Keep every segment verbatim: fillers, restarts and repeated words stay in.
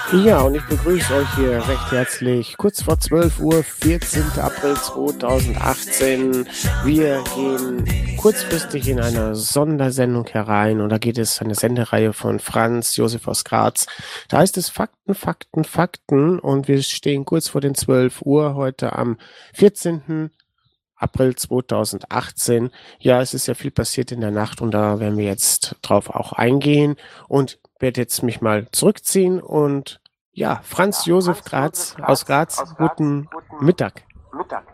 Ja, und ich begrüße euch hier recht herzlich. Kurz vor zwölf Uhr, vierzehnter April zweitausendachtzehn. Wir gehen kurzfristig in eine Sondersendung herein und da geht es eine Sendereihe von Franz Josef aus Graz. Da heißt es Fakten, Fakten, Fakten und wir stehen kurz vor den zwölf Uhr heute am vierzehnten April zweitausendachtzehn. Ja, es ist ja viel passiert in der Nacht und da werden wir jetzt drauf auch eingehen und werde jetzt mich mal zurückziehen und ja, Franz Josef Graz aus Graz, guten Mittag. Mittag.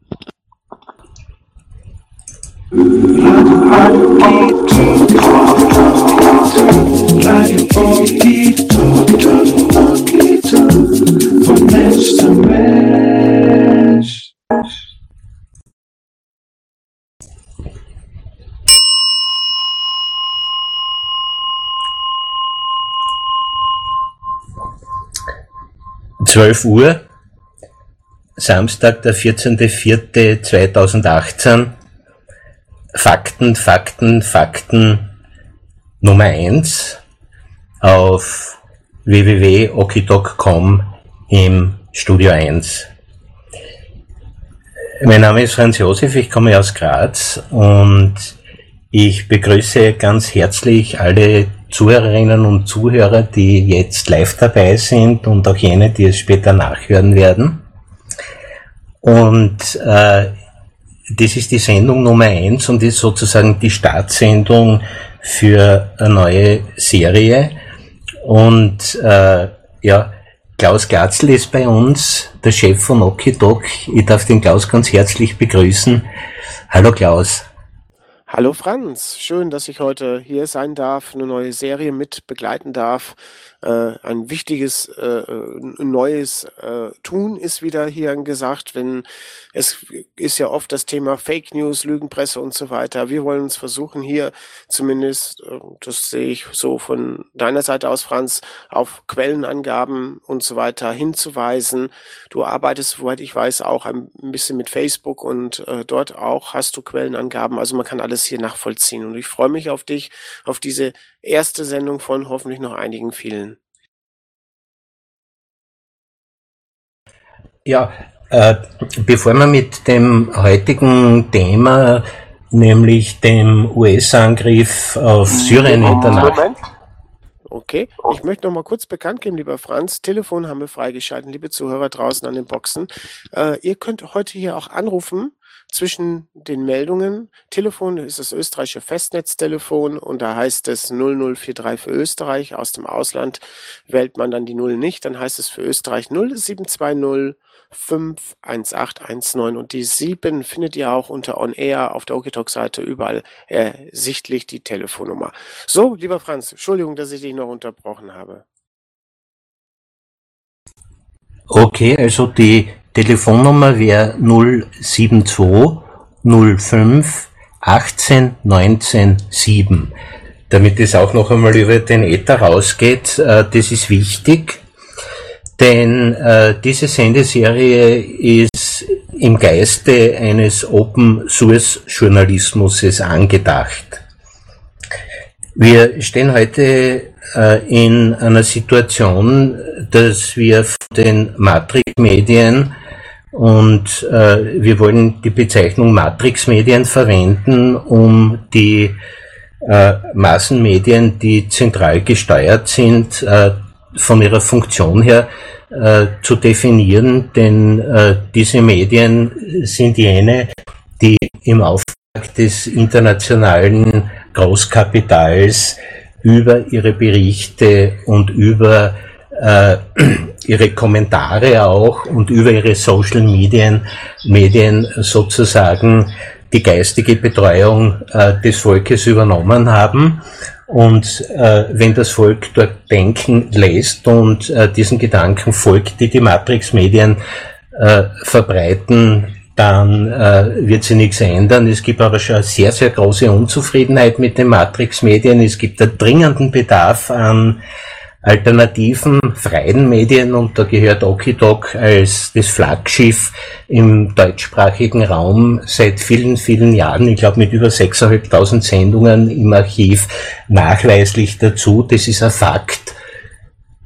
Von Mensch zu Mensch. zwölf Uhr, Samstag, der vierzehnter vierter zweitausendachtzehn. Fakten, Fakten, Fakten Nummer eins auf w w w punkt oki punkt com im Studio eins. Mein Name ist Franz Josef, ich komme aus Graz und ich begrüße ganz herzlich alle Zuhörerinnen und Zuhörer, die jetzt live dabei sind und auch jene, die es später nachhören werden. Und äh, das ist die Sendung Nummer eins und ist sozusagen die Startsendung für eine neue Serie. Und äh, ja, Klaus Glatzl ist bei uns, der Chef von Okidoc. Ich darf den Klaus ganz herzlich begrüßen. Hallo Klaus. Hallo Franz, schön, dass ich heute hier sein darf, eine neue Serie mit begleiten darf. Äh, ein wichtiges äh, neues äh, Tun ist wieder hier angesagt, wenn es ist ja oft das Thema Fake News, Lügenpresse und so weiter. Wir wollen uns versuchen hier zumindest, äh, das sehe ich so von deiner Seite aus, Franz, auf Quellenangaben und so weiter hinzuweisen. Du arbeitest, soweit ich weiß, auch ein bisschen mit Facebook und äh, dort auch hast du Quellenangaben. Also man kann alles hier nachvollziehen und ich freue mich auf dich, auf diese erste Sendung von hoffentlich noch einigen vielen. Ja, äh, bevor wir mit dem heutigen Thema, nämlich dem U S-Angriff auf Syrien in der Nacht. Okay, ich möchte noch mal kurz bekannt geben, lieber Franz, Telefon haben wir freigeschaltet, liebe Zuhörer draußen an den Boxen. Äh, ihr könnt heute hier auch anrufen zwischen den Meldungen. Telefon ist das österreichische Festnetztelefon und da heißt es null null vier drei für Österreich. Aus dem Ausland wählt man dann die Null nicht, dann heißt es für Österreich null sieben zwei null fünf eins acht eins neun und die sieben findet ihr auch unter On Air auf der Okitalk-Seite überall ersichtlich die Telefonnummer. So, lieber Franz, Entschuldigung, dass ich dich noch unterbrochen habe. Okay, also die Telefonnummer wäre null sieben zwei null fünf achtzehn neunzehn sieben. Damit es auch noch einmal über den Äther rausgeht, äh, das ist wichtig, denn äh, diese Sendeserie ist im Geiste eines Open-Source-Journalismus angedacht. Wir stehen heute äh, in einer Situation, dass wir von den Matrix-Medien und äh, wir wollen die Bezeichnung Matrix-Medien verwenden, um die äh, Massenmedien, die zentral gesteuert sind, äh, von ihrer Funktion her äh, zu definieren, denn äh, diese Medien sind jene, die im Auftrag des internationalen Großkapitals über ihre Berichte und über äh, ihre Kommentare auch und über ihre Social Medien, Medien sozusagen die geistige Betreuung äh, des Volkes übernommen haben. Und äh, wenn das Volk dort denken lässt und äh, diesen Gedanken folgt, die die Matrix-Medien äh, verbreiten, dann äh, wird sich nichts ändern. Es gibt aber schon eine sehr, sehr große Unzufriedenheit mit den Matrix-Medien. Es gibt einen dringenden Bedarf an alternativen, freien Medien und da gehört Okidoc als das Flaggschiff im deutschsprachigen Raum seit vielen, vielen Jahren, ich glaube mit über sechstausendfünfhundert Sendungen im Archiv nachweislich dazu. Das ist ein Fakt.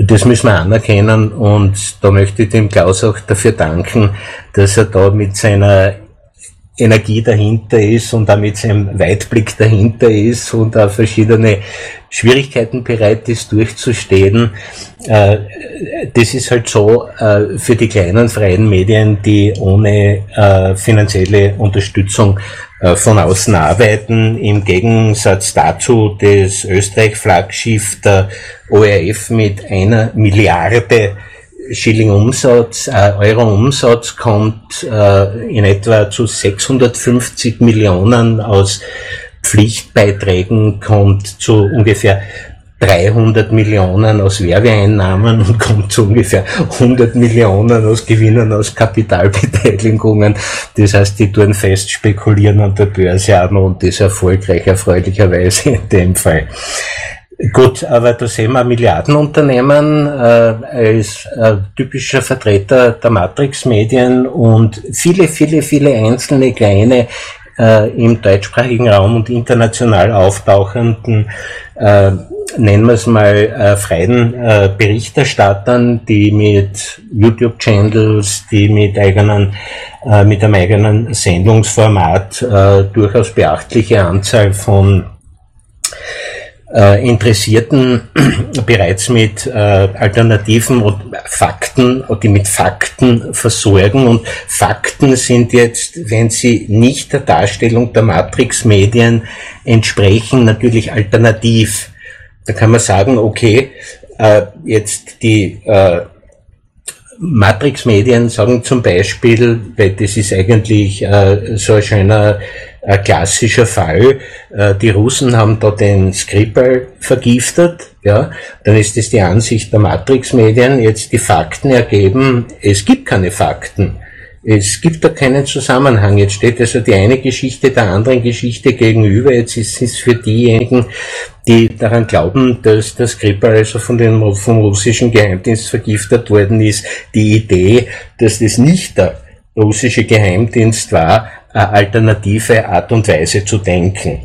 das müssen wir anerkennen, und da möchte ich dem Klaus auch dafür danken, dass er da mit seiner Energie dahinter ist und auch mit seinem Weitblick dahinter ist und auch verschiedene Schwierigkeiten bereit ist durchzustehen. Das ist halt so für die kleinen freien Medien, die ohne finanzielle Unterstützung von außen arbeiten. Im Gegensatz dazu das Österreich-Flaggschiff der O R F mit einer Milliarde Schilling Umsatz, äh, Euro Umsatz kommt äh, in etwa zu sechshundertfünfzig Millionen aus Pflichtbeiträgen, kommt zu ungefähr dreihundert Millionen aus Werbeeinnahmen und kommt zu ungefähr hundert Millionen aus Gewinnen aus Kapitalbeteiligungen. Das heißt, die tun fest spekulieren an der Börse an, und das erfolgreich, erfreulicherweise in dem Fall. Gut, aber da sehen wir Milliardenunternehmen, äh, als äh, typischer Vertreter der Matrix-Medien und viele, viele, viele einzelne kleine äh, im deutschsprachigen Raum und international auftauchenden, äh, nennen wir es mal, äh, freien äh, Berichterstattern, die mit YouTube-Channels, die mit eigenen, äh, mit einem eigenen Sendungsformat äh, durchaus beachtliche Anzahl von Äh, Interessierten bereits mit äh, Alternativen und Fakten, die mit Fakten versorgen. Und Fakten sind jetzt, wenn sie nicht der Darstellung der Matrix-Medien entsprechen, natürlich alternativ. Da kann man sagen, okay, äh, jetzt die äh, Matrix-Medien sagen zum Beispiel, weil das ist eigentlich äh, so ein schöner ein klassischer Fall, die Russen haben da den Skripal vergiftet, ja, dann ist es die Ansicht der Matrix-Medien, jetzt die Fakten ergeben, es gibt keine Fakten, es gibt da keinen Zusammenhang, jetzt steht also die eine Geschichte der anderen Geschichte gegenüber, jetzt ist es für diejenigen, die daran glauben, dass der Skripal also von dem, vom russischen Geheimdienst vergiftet worden ist, die Idee, dass das nicht der russische Geheimdienst war, eine alternative Art und Weise zu denken.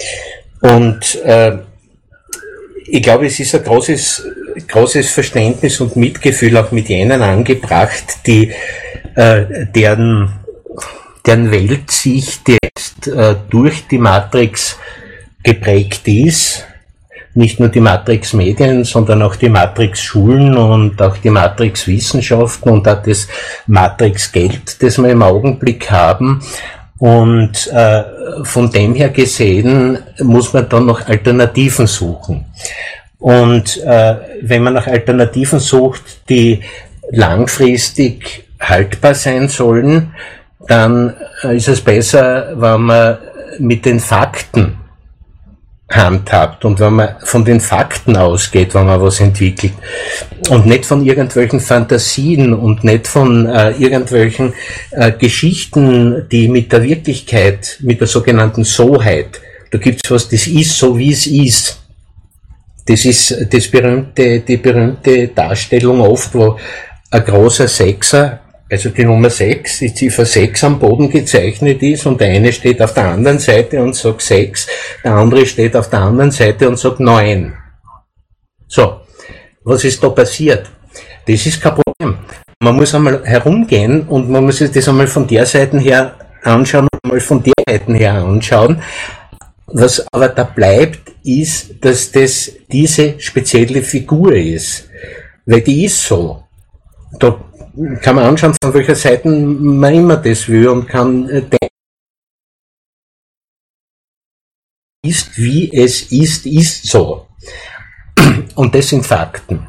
Und äh, ich glaube, es ist ein großes, großes Verständnis und Mitgefühl auch mit jenen angebracht, die äh, deren, deren Weltsicht jetzt äh, durch die Matrix geprägt ist. Nicht nur die Matrix-Medien, sondern auch die Matrix-Schulen und auch die Matrix-Wissenschaften und auch das Matrix-Geld, das wir im Augenblick haben. Und äh, von dem her gesehen muss man dann nach Alternativen suchen. Und äh, wenn man nach Alternativen sucht, die langfristig haltbar sein sollen, dann ist es besser, wenn man mit den Fakten handhabt und wenn man von den Fakten ausgeht, wenn man was entwickelt und nicht von irgendwelchen Fantasien und nicht von äh, irgendwelchen äh, Geschichten, die mit der Wirklichkeit, mit der sogenannten Soheit, da gibt's was, das ist so, wie es ist. Das ist das berühmte, die berühmte Darstellung oft, wo ein großer Sechser, also die Nummer sechs, die Ziffer sechs am Boden gezeichnet ist und der eine steht auf der anderen Seite und sagt sechs, der andere steht auf der anderen Seite und sagt neun. So, was ist da passiert? Das ist kein Problem. Man muss einmal herumgehen und man muss sich das einmal von der Seite her anschauen und einmal von der Seite her anschauen. Was aber da bleibt, ist, dass das diese spezielle Figur ist. Weil die ist so. Da kann man anschauen, von welcher Seite man immer das will und kann denken, ist wie es ist, ist so. Und das sind Fakten.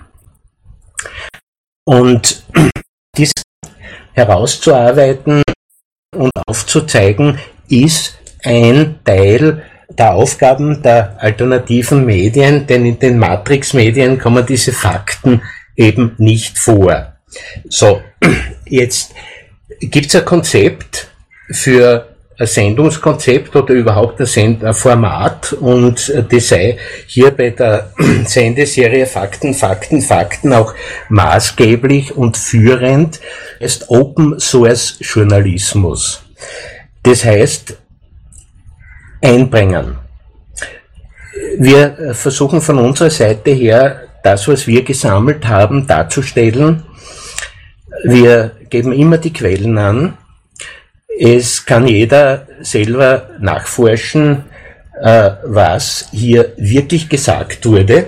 Und dies herauszuarbeiten und aufzuzeigen, ist ein Teil der Aufgaben der alternativen Medien, denn in den Matrix-Medien kommen diese Fakten eben nicht vor. So, jetzt gibt's ein Konzept für ein Sendungskonzept oder überhaupt ein, Send- ein Format und das sei hier bei der Sendeserie Fakten, Fakten, Fakten auch maßgeblich und führend, ist Open Source Journalismus. Das heißt, einbringen. Wir versuchen von unserer Seite her das, was wir gesammelt haben, darzustellen. Wir geben immer die Quellen an. Es kann jeder selber nachforschen, äh, was hier wirklich gesagt wurde.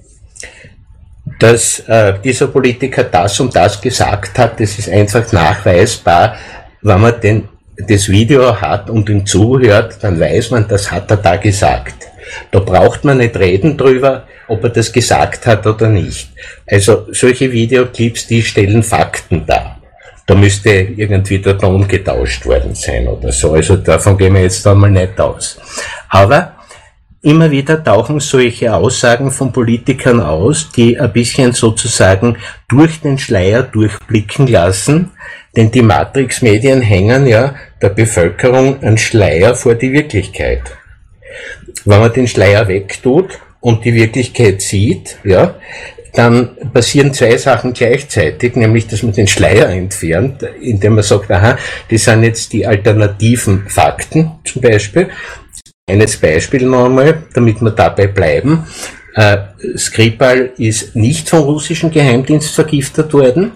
Dass äh, dieser Politiker das und das gesagt hat, das ist einfach nachweisbar. Wenn man den, das Video hat und ihm zuhört, dann weiß man, das hat er da gesagt. Da braucht man nicht reden drüber, ob er das gesagt hat oder nicht. Also solche Videoclips, die stellen Fakten dar. Da müsste irgendwie der Ton getauscht worden sein oder so. Also davon gehen wir jetzt einmal nicht aus. Aber immer wieder tauchen solche Aussagen von Politikern aus, die ein bisschen sozusagen durch den Schleier durchblicken lassen, denn die Matrix-Medien hängen ja der Bevölkerung einen Schleier vor die Wirklichkeit. Wenn man den Schleier wegtut und die Wirklichkeit sieht, ja, dann passieren zwei Sachen gleichzeitig, nämlich, dass man den Schleier entfernt, indem man sagt, aha, das sind jetzt die alternativen Fakten, zum Beispiel. Eines Beispiel noch einmal, damit wir dabei bleiben. Äh, Skripal ist nicht vom russischen Geheimdienst vergiftet worden.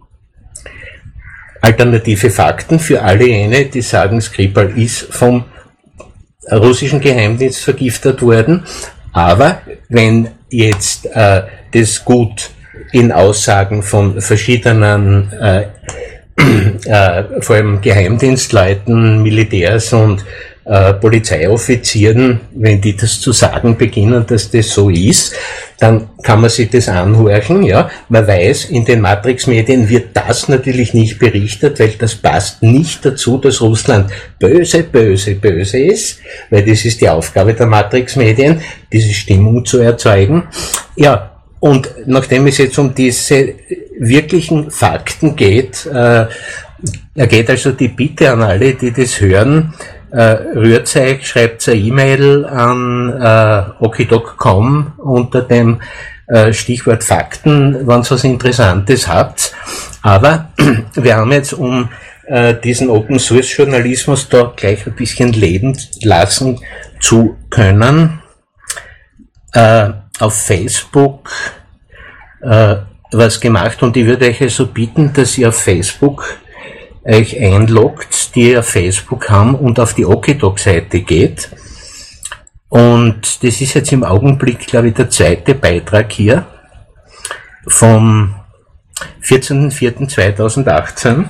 Alternative Fakten für alle jene, die sagen, Skripal ist vom russischen Geheimdienst vergiftet worden. Aber wenn jetzt äh, das gut in Aussagen von verschiedenen, äh, äh, vor allem Geheimdienstleuten, Militärs und Äh, Polizeioffizieren, wenn die das zu sagen beginnen, dass das so ist, dann kann man sich das anhorchen, ja. Man weiß, in den Matrix-Medien wird das natürlich nicht berichtet, weil das passt nicht dazu, dass Russland böse, böse, böse ist, weil das ist die Aufgabe der Matrix-Medien, diese Stimmung zu erzeugen. Ja, und nachdem es jetzt um diese wirklichen Fakten geht, äh, da geht also die Bitte an alle, die das hören, Uh, rührt euch, schreibt eine E-Mail an uh, okidoc punkt com unter dem uh, Stichwort Fakten, wenn ihr was Interessantes habt. Aber wir haben jetzt, um uh, diesen Open-Source-Journalismus da gleich ein bisschen leben lassen zu können, uh, auf Facebook uh, was gemacht, und ich würde euch also bitten, dass ihr auf Facebook euch einloggt, die auf Facebook haben, und auf die Okidoc-Seite geht. Und das ist jetzt im Augenblick, glaube ich, der zweite Beitrag hier vom vierzehnten vierten zweitausendachtzehn.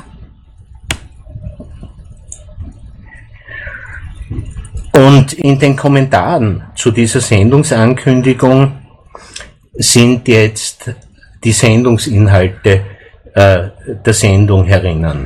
Und in den Kommentaren zu dieser Sendungsankündigung sind jetzt die Sendungsinhalte äh, der Sendung herinnen.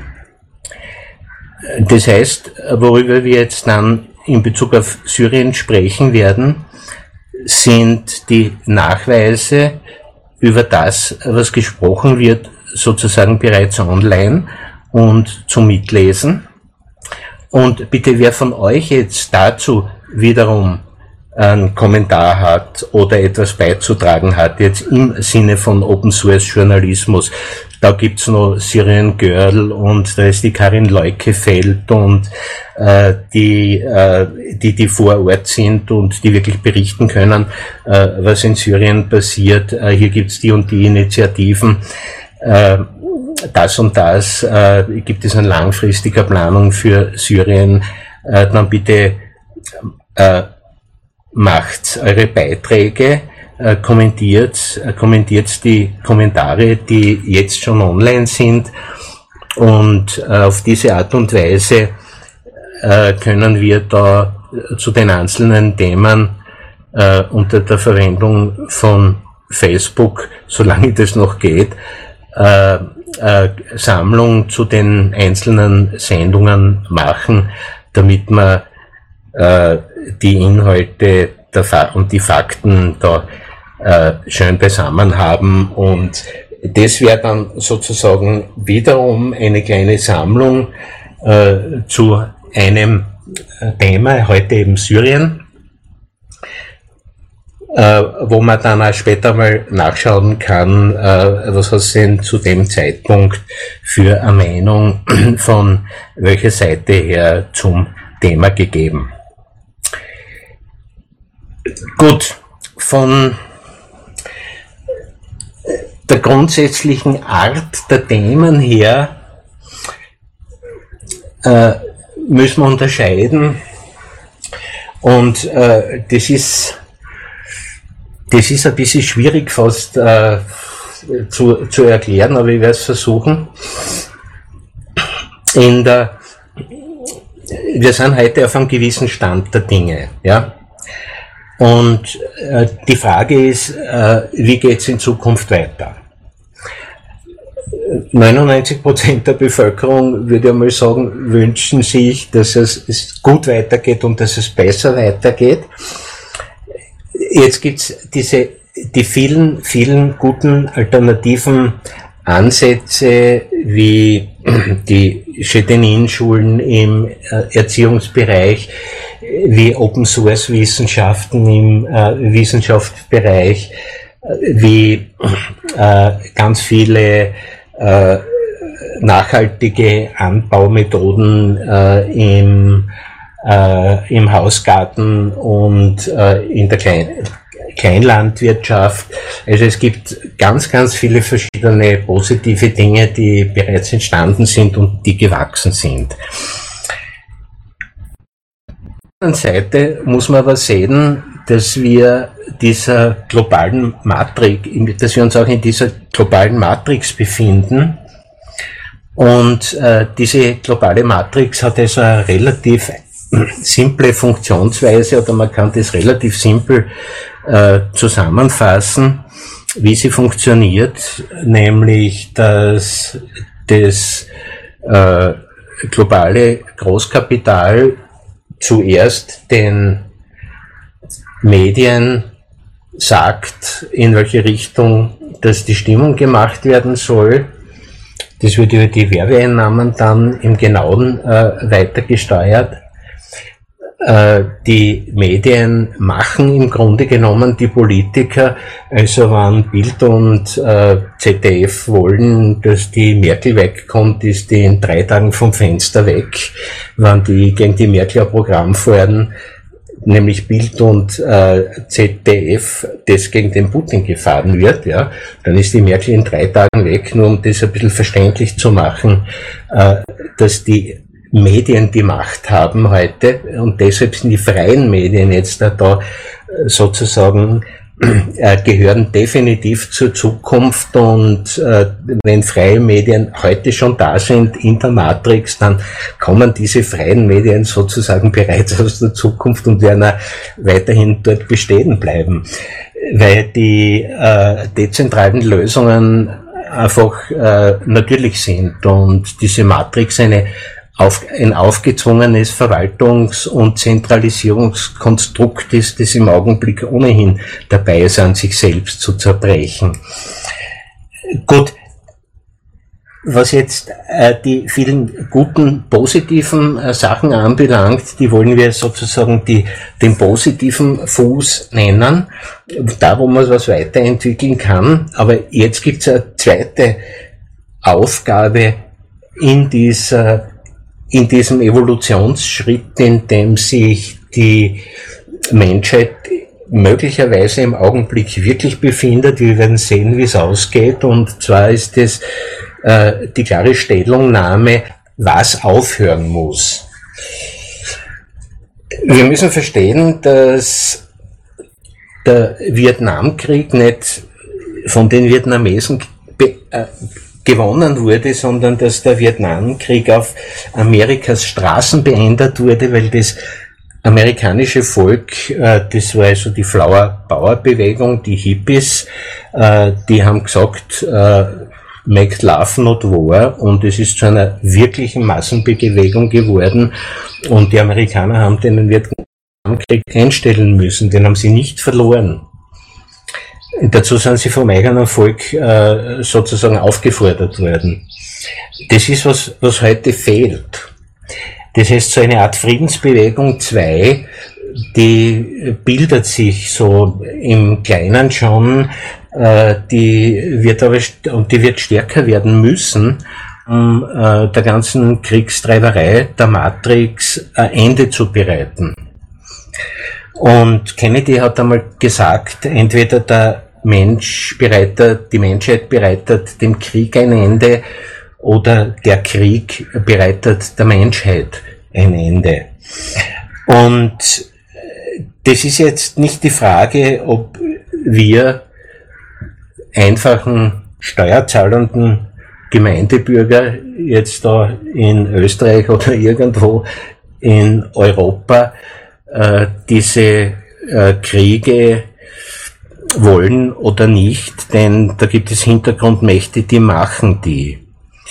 Das heißt, worüber wir jetzt dann in Bezug auf Syrien sprechen werden, sind die Nachweise über das, was gesprochen wird, sozusagen bereits online und zum Mitlesen. Und bitte, wer von euch jetzt dazu wiederum einen Kommentar hat oder etwas beizutragen hat, jetzt im Sinne von Open Source Journalismus, da gibt's noch Syrian Girl und da ist die Karin Leukefeld und äh, die, äh, die, die vor Ort sind und die wirklich berichten können, äh, was in Syrien passiert. Äh, hier gibt's die und die Initiativen. Äh, das und das äh, gibt es eine langfristige Planung für Syrien. Äh, dann bitte äh, macht eure Beiträge, äh, kommentiert, äh, kommentiert die Kommentare, die jetzt schon online sind, und äh, auf diese Art und Weise äh, können wir da zu den einzelnen Themen äh, unter der Verwendung von Facebook, solange das noch geht, äh, äh, Sammlung zu den einzelnen Sendungen machen, damit man äh, die Inhalte der Fa- und die Fakten da äh, schön beisammen haben. Und das wäre dann sozusagen wiederum eine kleine Sammlung äh, zu einem Thema, heute eben Syrien, äh, wo man dann auch später mal nachschauen kann, äh, was hat es denn zu dem Zeitpunkt für eine Meinung von welcher Seite her zum Thema gegeben. Gut, von der grundsätzlichen Art der Themen her äh, müssen wir unterscheiden. Und äh, das ist das ist ein bisschen schwierig fast äh, zu, zu erklären, aber ich werde es versuchen. In der, wir sind heute auf einem gewissen Stand der Dinge, ja. Und äh, die Frage ist, äh, wie geht es in Zukunft weiter? neunundneunzig Prozent der Bevölkerung, würde ich mal sagen, wünschen sich, dass es, es gut weitergeht und dass es besser weitergeht. Jetzt gibt's diese, die vielen, vielen guten alternativen Ansätze, wie die Chedenin-Schulen im Erziehungsbereich, wie Open-Source-Wissenschaften im äh, Wissenschaftsbereich, wie äh, ganz viele äh, nachhaltige Anbaumethoden äh, im, äh, im Hausgarten und äh, in der Klein Kleinlandwirtschaft. Also es gibt ganz, ganz viele verschiedene positive Dinge, die bereits entstanden sind und die gewachsen sind. Auf der anderen Seite muss man aber sehen, dass wir dieser globalen Matrix, dass wir uns auch in dieser globalen Matrix befinden. Und äh, diese globale Matrix hat also eine relativ simple Funktionsweise, oder man kann das relativ simpel äh, zusammenfassen, wie sie funktioniert, nämlich dass das äh, globale Großkapital zuerst den Medien sagt, in welche Richtung dass die Stimmung gemacht werden soll. Das wird über die Werbeeinnahmen dann im Genauen äh, weiter gesteuert. Äh, die Medien machen im Grunde genommen die Politiker, also wenn Bild und äh, Z D F wollen, dass die Merkel wegkommt, ist die in drei Tagen vom Fenster weg. Wenn die gegen die Merkel ein Programm fordern, nämlich Bild und äh, Z D F, das gegen den Putin gefahren wird, ja, dann ist die Merkel in drei Tagen weg, nur um das ein bisschen verständlich zu machen, äh, dass die Medien die Macht haben heute und deshalb sind die freien Medien jetzt da, da sozusagen äh, gehören definitiv zur Zukunft und äh, wenn freie Medien heute schon da sind in der Matrix, dann kommen diese freien Medien sozusagen bereits aus der Zukunft und werden auch weiterhin dort bestehen bleiben, weil die äh, dezentralen Lösungen einfach äh, natürlich sind und diese Matrix eine Auf, ein aufgezwungenes Verwaltungs- und Zentralisierungskonstrukt ist, das im Augenblick ohnehin dabei ist, an sich selbst zu zerbrechen. Gut, was jetzt äh, die vielen guten, positiven äh, Sachen anbelangt, die wollen wir sozusagen die, den positiven Fuß nennen, da wo man was weiterentwickeln kann. Aber jetzt gibt es eine zweite Aufgabe in dieser in diesem Evolutionsschritt, in dem sich die Menschheit möglicherweise im Augenblick wirklich befindet. Wir werden sehen, wie es ausgeht. Und zwar ist es äh, die klare Stellungnahme, was aufhören muss. Wir müssen verstehen, dass der Vietnamkrieg nicht von den Vietnamesen be- äh, gewonnen wurde, sondern dass der Vietnamkrieg auf Amerikas Straßen beendet wurde, weil das amerikanische Volk, äh, das war also die Flower Power Bewegung, die Hippies, äh, die haben gesagt, äh, make love not war, und es ist zu einer wirklichen Massenbewegung geworden und die Amerikaner haben den Vietnamkrieg einstellen müssen, den haben sie nicht verloren. Dazu sind sie vom eigenen Volk äh, sozusagen aufgefordert worden. Das ist was, was heute fehlt. Das heißt, so eine Art Friedensbewegung zwei, die bildet sich so im Kleinen schon, äh, die wird aber und die wird stärker werden müssen, um äh, der ganzen Kriegstreiberei der Matrix ein Ende zu bereiten. Und Kennedy hat einmal gesagt, entweder der Mensch bereitet, die Menschheit bereitet dem Krieg ein Ende oder der Krieg bereitet der Menschheit ein Ende. Und das ist jetzt nicht die Frage, ob wir einfachen steuerzahlenden Gemeindebürger jetzt da in Österreich oder irgendwo in Europa äh, diese äh, Kriege wollen oder nicht, denn da gibt es Hintergrundmächte, die machen die.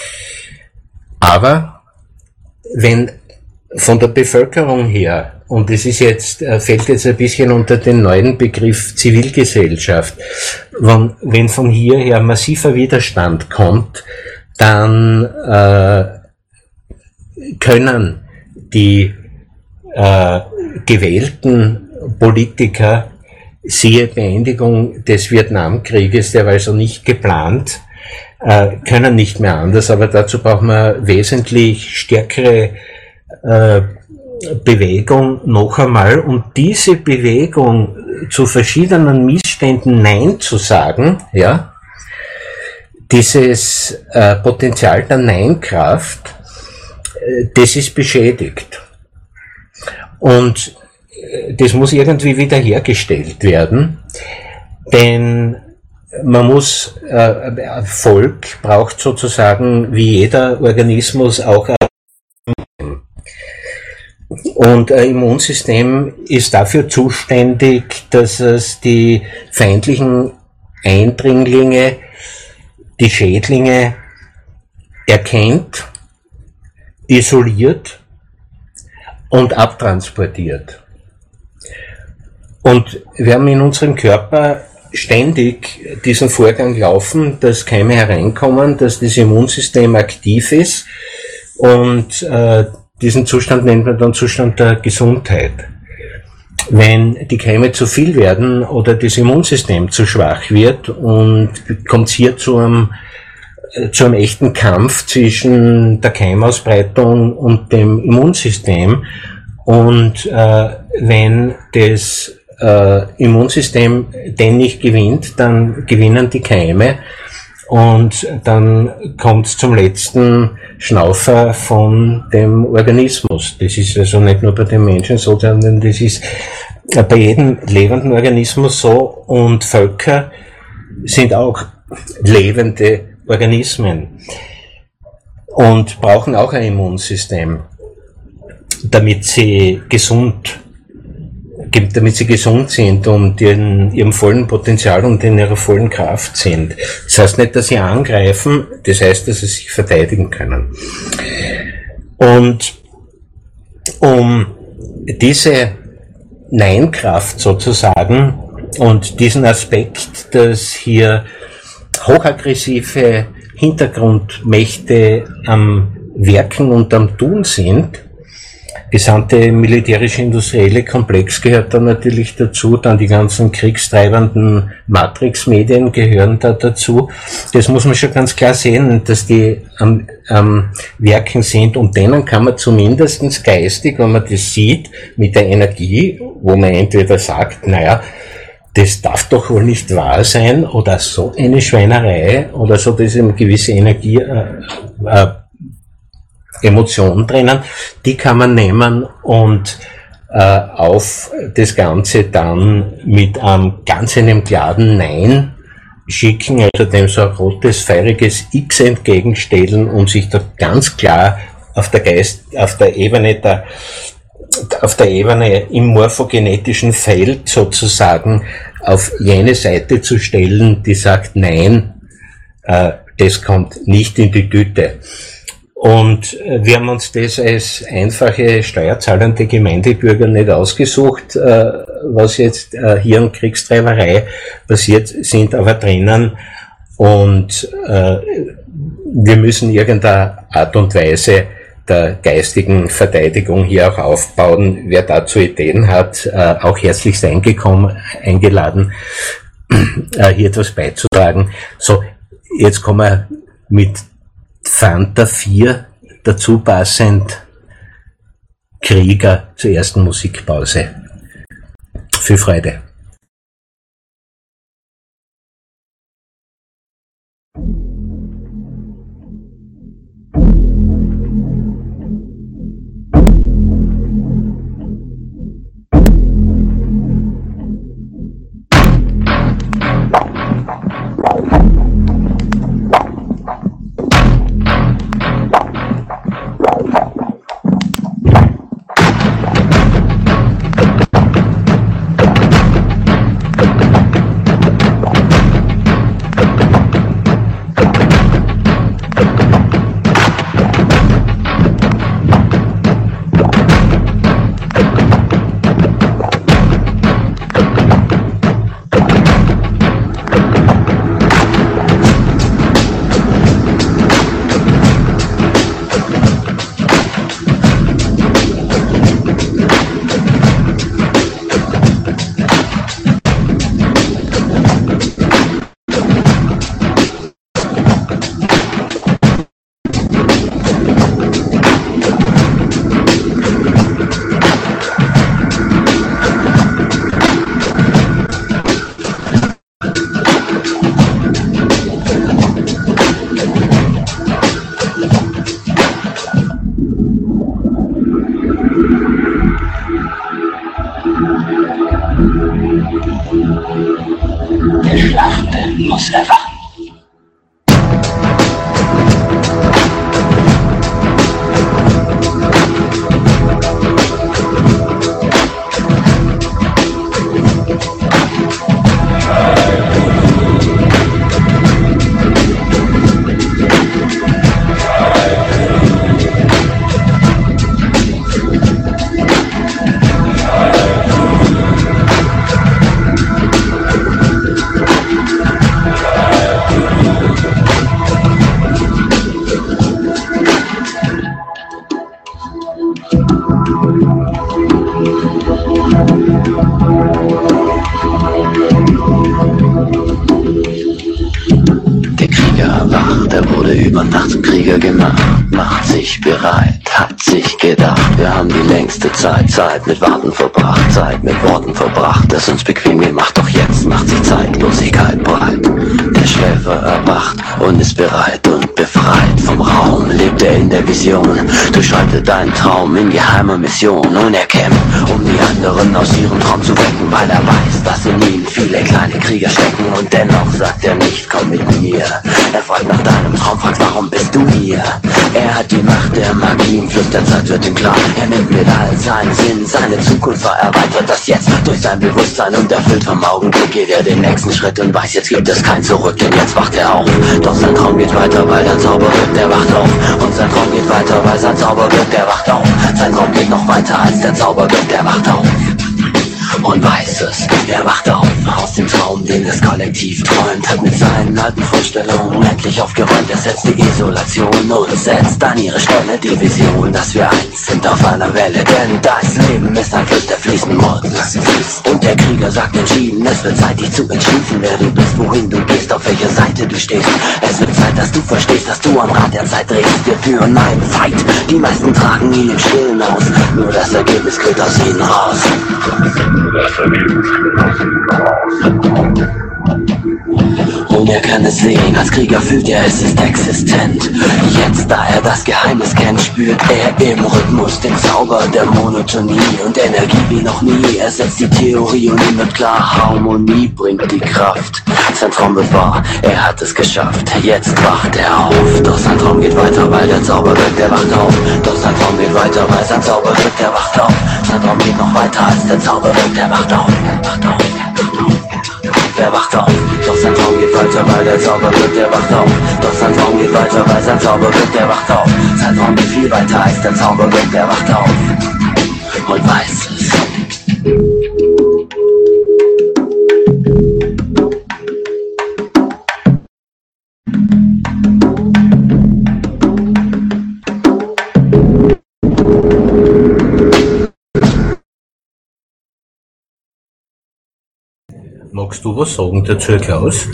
Aber wenn von der Bevölkerung her, und es ist jetzt, fällt jetzt ein bisschen unter den neuen Begriff Zivilgesellschaft, wenn, wenn von hierher massiver Widerstand kommt, dann äh, können die äh, gewählten Politiker, siehe Beendigung des Vietnamkrieges, der war also nicht geplant, äh, können nicht mehr anders, aber dazu brauchen wir wesentlich stärkere äh, Bewegung noch einmal, und diese Bewegung zu verschiedenen Missständen Nein zu sagen, ja, dieses äh, Potenzial der Nein-Kraft, äh, das ist beschädigt. Und äh, das muss irgendwie wiederhergestellt werden, denn man muss, äh, Volk braucht sozusagen wie jeder Organismus auch ein Und ein Immunsystem ist dafür zuständig, dass es die feindlichen Eindringlinge, die Schädlinge erkennt, isoliert und abtransportiert. Und wir haben in unserem Körper ständig diesen Vorgang laufen, dass Keime hereinkommen, dass das Immunsystem aktiv ist, und äh, diesen Zustand nennt man dann Zustand der Gesundheit. Wenn die Keime zu viel werden oder das Immunsystem zu schwach wird, und kommt es hier zu einem, zu einem echten Kampf zwischen der Keimausbreitung und dem Immunsystem, und äh, wenn das äh, Immunsystem den nicht gewinnt, dann gewinnen die Keime, und dann kommt es zum letzten Schnaufer von dem Organismus. Das ist also nicht nur bei den Menschen so, sondern das ist bei jedem lebenden Organismus so, und Völker sind auch lebende Organismen und brauchen auch ein Immunsystem, damit sie gesund damit sie gesund sind und in ihrem vollen Potenzial und in ihrer vollen Kraft sind. Das heißt nicht, dass sie angreifen, das heißt, dass sie sich verteidigen können. Und um diese Nein-Kraft sozusagen und diesen Aspekt, dass hier hochaggressive Hintergrundmächte am Werken und am Tun sind, gesamte militärisch-industrielle Komplex gehört da natürlich dazu, dann die ganzen kriegstreibenden Matrix-Medien gehören da dazu. Das muss man schon ganz klar sehen, dass die am, am Werken sind, und denen kann man zumindest geistig, wenn man das sieht, mit der Energie, wo man entweder sagt, naja, das darf doch wohl nicht wahr sein, oder so eine Schweinerei, oder so, das ist eine gewisse Energie, äh, äh, Emotionen drinnen, die kann man nehmen und äh, auf das Ganze dann mit einem ganz einem klaren Nein schicken, also dem so ein rotes, feuriges X entgegenstellen, um sich da ganz klar auf der Geist, auf der Ebene der, auf der Ebene im morphogenetischen Feld sozusagen auf jene Seite zu stellen, die sagt, nein, äh, das kommt nicht in die Tüte. Und wir haben uns das als einfache steuerzahlende Gemeindebürger nicht ausgesucht, was jetzt hier an Kriegstreiberei passiert, sind aber drinnen, und wir müssen irgendeiner Art und Weise der geistigen Verteidigung hier auch aufbauen. Wer dazu Ideen hat, auch herzlichst eingekommen, eingeladen, hier etwas beizutragen. So, jetzt kommen wir mit Fanta vier dazu passend Krieger zur ersten Musikpause. Viel Freude. Nacht, er wurde über Nacht zum Krieger gemacht. Macht sich bereit, hat sich gedacht, wir haben die längste Zeit, Zeit mit Warten verbracht, Zeit mit Worten verbracht, das uns bequem gemacht, doch jetzt macht sich Zeitlosigkeit breit. Der Schläfer erwacht und ist bereit und befreit vom Raum, lebt er in der Vision, durchschreitet deinen Traum in geheimer Mission und er kämpft, um die anderen aus ihrem Traum zu wecken, weil er weiß, dass in ihm viele kleine Krieger stecken und dennoch sagt er nicht, komm mit mir. Er fragt nach deinem Traum, fragt, warum bist du hier? Er hat die Macht der Magie, im Fluss der Zeit wird ihm klar, er nimmt mit all seinen Sinn seine Zukunft, erweitert das jetzt durch sein Bewusstsein und erfüllt vom Augenblick geht er den nächsten Schritt und weiß, jetzt gibt es kein Zurück, denn jetzt wacht er auf. Doch sein Traum geht weiter, weil der Zauber wirkt, der wacht auf. Und sein Traum geht weiter, weil sein Zauber wirkt, der wacht auf. Sein Traum geht noch weiter, als der Zauber wirkt, der wacht auf. Und weiß es, er wacht auf aus dem Traum, den das Kollektiv träumt, hat mit seinen alten Vorstellungen endlich aufgeräumt. Er setzt die Isolation und setzt an ihre Stelle die Vision, dass wir eins sind auf einer Welle, denn das Leben ist ein Fluss, der fließen muss. Und der Krieger sagt entschieden, es wird Zeit, dich zu entschließen, wer du bist, wohin du gehst, auf welcher Seite du stehst. Es wird Zeit, dass du verstehst, dass du am Rad der Zeit drehst. Wir führen einen Fight, die meisten tragen ihn im Stillen aus, nur das Ergebnis quillt aus ihnen raus. Und er kann es sehen, als Krieger fühlt er, es ist existent. Jetzt, da er das Geheimnis kennt, spürt er im Rhythmus den Zauber der Monotonie und Energie wie noch nie. Er setzt die Theorie und ihm wird klar, Harmonie bringt die Kraft. Sein Traum wird wahr, er hat es geschafft, jetzt wacht er auf. Doch sein Traum geht weiter, weil der Zauber wirkt, der wacht auf. Doch sein Traum geht weiter, weil sein Zauber wirkt, der wacht auf. Sein Traum geht noch weiter, als der Zauber wirkt, der wacht auf. Der wacht auf, doch sein Traum geht weiter, weil der Zauber wirkt, der wacht auf. Doch sein Traum geht weiter, weil sein Zauber wirkt, der wacht auf. Sein Traum geht viel weiter, als der Zauber wirkt, der wacht auf. Und weiß es. Magst du was sagen dazu, Klaus?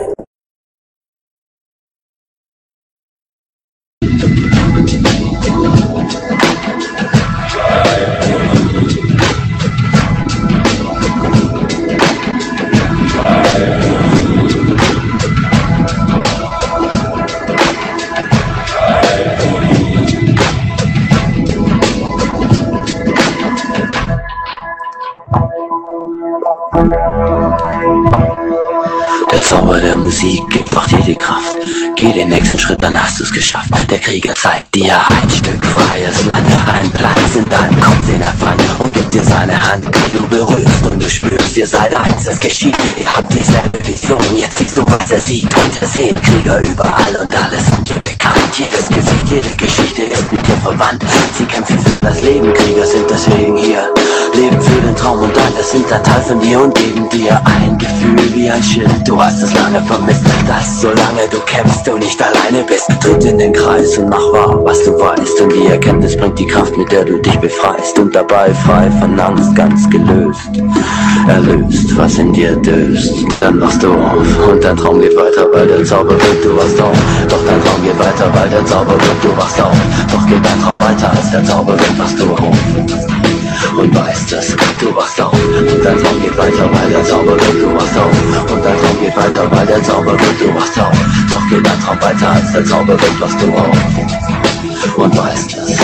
Der Zauber der Musik gibt macht dir die Kraft. Geh den nächsten Schritt, dann hast du's geschafft. Der Krieger zeigt dir ein Stück freies Land, einen Platz in deinem Kopf, den er fand, und gibt dir seine Hand, die du berührst und du spürst, ihr seid eins, es geschieht. Ihr habt dieselbe Vision, jetzt siehst du, was er sieht, und es sehen Krieger überall und alles sind dir bekannt. Jedes Gesicht, jede Geschichte ist mit dir verwandt. Sie kämpfen für das Leben, Krieger sind deswegen hier, leben für den Traum und alles sind ein Teil von dir und geben dir ein Gefühl wie ein Schild. Du hast es lange vermisst, dass solange du kämpfst, du nicht alleine bist. Tritt in den Kreis und mach wahr, was du weißt, und die Erkenntnis bringt die Kraft, mit der du dich befreist, und dabei frei von Angst, ganz gelöst, erlöst, was in dir döst. Dann wachst du auf und dein Traum geht weiter, weil der Zauber wirkt, du wachst auf. Doch dein Traum geht weiter, weil der Zauber wirkt, du wachst auf. Doch geht dein Traum weiter, als der Zauber wirkt, wachst du auf. Und weißt es, du wachst auf. Und dein Traum geht weiter, weil der Zauber wirkt, du wachst auf. Und dein Traum geht weiter, weil der Zauber wirkt, du wachst auf. Doch geht dein Traum weiter, als der Zauber wirkt, wachst du auf. Und weißt es.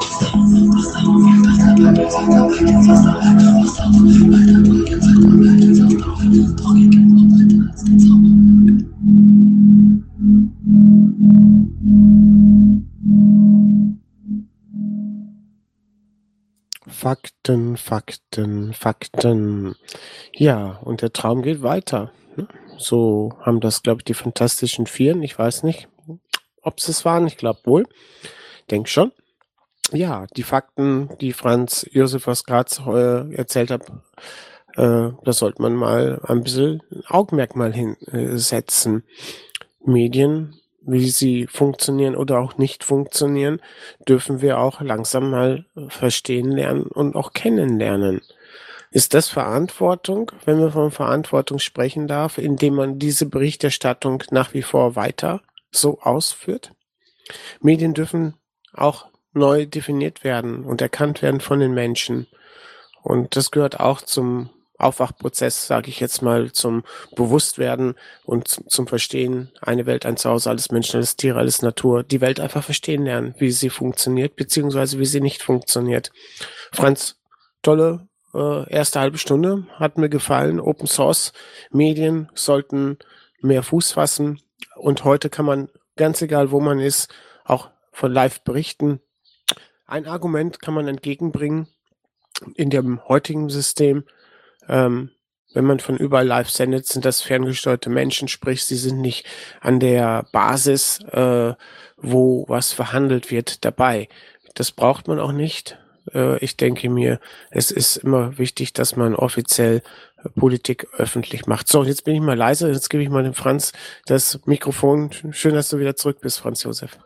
Fakten, Fakten, Fakten. Ja, und der Traum geht weiter. Ne? So haben das, glaube ich, die Fantastischen Vieren. Ich weiß nicht, ob sie es waren. Ich glaube wohl. Denk schon. Ja, die Fakten, die Franz Josef was gerade äh, erzählt hat, äh, da sollte man mal ein bisschen Augenmerk mal hinsetzen. Medien, wie sie funktionieren oder auch nicht funktionieren, dürfen wir auch langsam mal verstehen lernen und auch kennenlernen. Ist das Verantwortung, wenn wir von Verantwortung sprechen darf, indem man diese Berichterstattung nach wie vor weiter so ausführt. Medien dürfen auch neu definiert werden und erkannt werden von den Menschen. Und das gehört auch zum Aufwachprozess, sage ich jetzt mal, zum Bewusstwerden und zum, zum Verstehen, eine Welt, ein Zuhause, alles Menschen, alles Tiere, alles Natur, die Welt einfach verstehen lernen, wie sie funktioniert, beziehungsweise wie sie nicht funktioniert. Franz, tolle äh, erste halbe Stunde, hat mir gefallen. Open Source Medien sollten mehr Fuß fassen und heute kann man, ganz egal wo man ist, auch von live berichten. Ein Argument kann man entgegenbringen in dem heutigen System. Ähm, wenn man von überall live sendet, sind das ferngesteuerte Menschen, sprich, sie sind nicht an der Basis, äh, wo was verhandelt wird, dabei. Das braucht man auch nicht. Äh, ich denke mir, es ist immer wichtig, dass man offiziell äh, Politik öffentlich macht. So, jetzt bin ich mal leise, jetzt gebe ich mal dem Franz das Mikrofon. Schön, dass du wieder zurück bist, Franz Josef.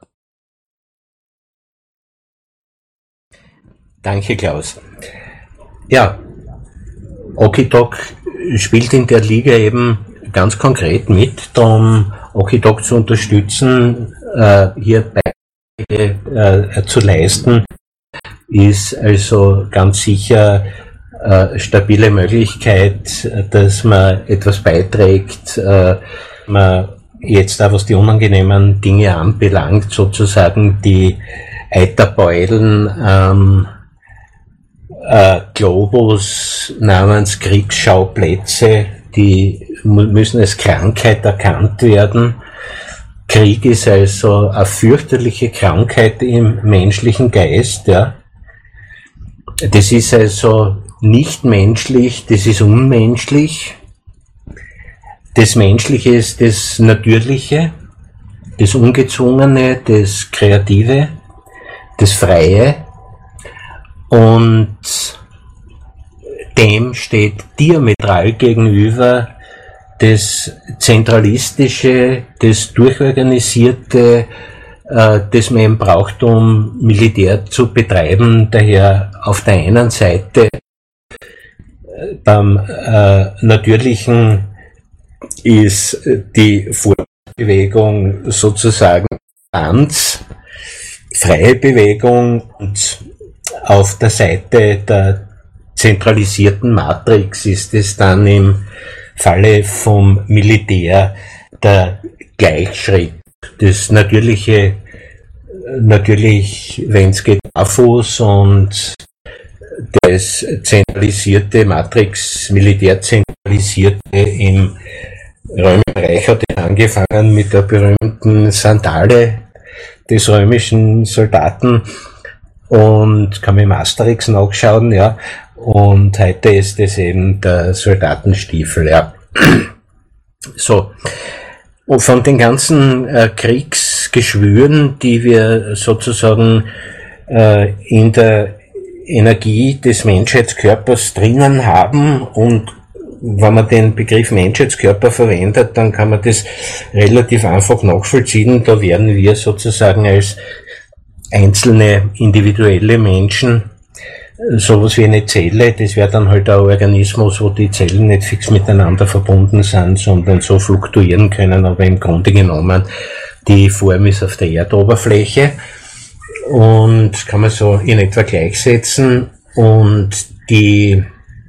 Danke, Klaus. Ja, Okidok spielt in der Liga eben ganz konkret mit, um Okidok zu unterstützen, äh, hier Beiträge äh, zu leisten, ist also ganz sicher äh, stabile Möglichkeit, dass man etwas beiträgt, äh, man jetzt auch was die unangenehmen Dinge anbelangt, sozusagen die Eiterbeulen ähm, Äh, Globus namens Kriegsschauplätze, die müssen als Krankheit erkannt werden. Krieg ist also eine fürchterliche Krankheit im menschlichen Geist, ja. Das ist also nicht menschlich, das ist unmenschlich. Das Menschliche ist das Natürliche, das Ungezwungene, das Kreative, das Freie. Und dem steht diametral gegenüber das Zentralistische, das Durchorganisierte, äh, das man eben braucht, um Militär zu betreiben. Daher auf der einen Seite beim äh, Natürlichen ist die Fortbewegung sozusagen ganz freie Bewegung, und auf der Seite der zentralisierten Matrix ist es dann im Falle vom Militär der Gleichschritt. Das Natürliche, natürlich, wenn es geht, barfuß, und das zentralisierte Matrix, Militär zentralisierte im Römischen Reich hat angefangen mit der berühmten Sandale des römischen Soldaten. Und kann mir im Asterix nachschauen, ja. Und heute ist es eben der Soldatenstiefel, ja. So. Und von den ganzen äh, Kriegsgeschwüren, die wir sozusagen äh, in der Energie des Menschheitskörpers drinnen haben, und wenn man den Begriff Menschheitskörper verwendet, dann kann man das relativ einfach nachvollziehen. Da werden wir sozusagen als einzelne individuelle Menschen, sowas wie eine Zelle, das wäre dann halt ein Organismus, wo die Zellen nicht fix miteinander verbunden sind, sondern so fluktuieren können, aber im Grunde genommen die Form ist auf der Erdoberfläche und kann man so in etwa gleichsetzen, und die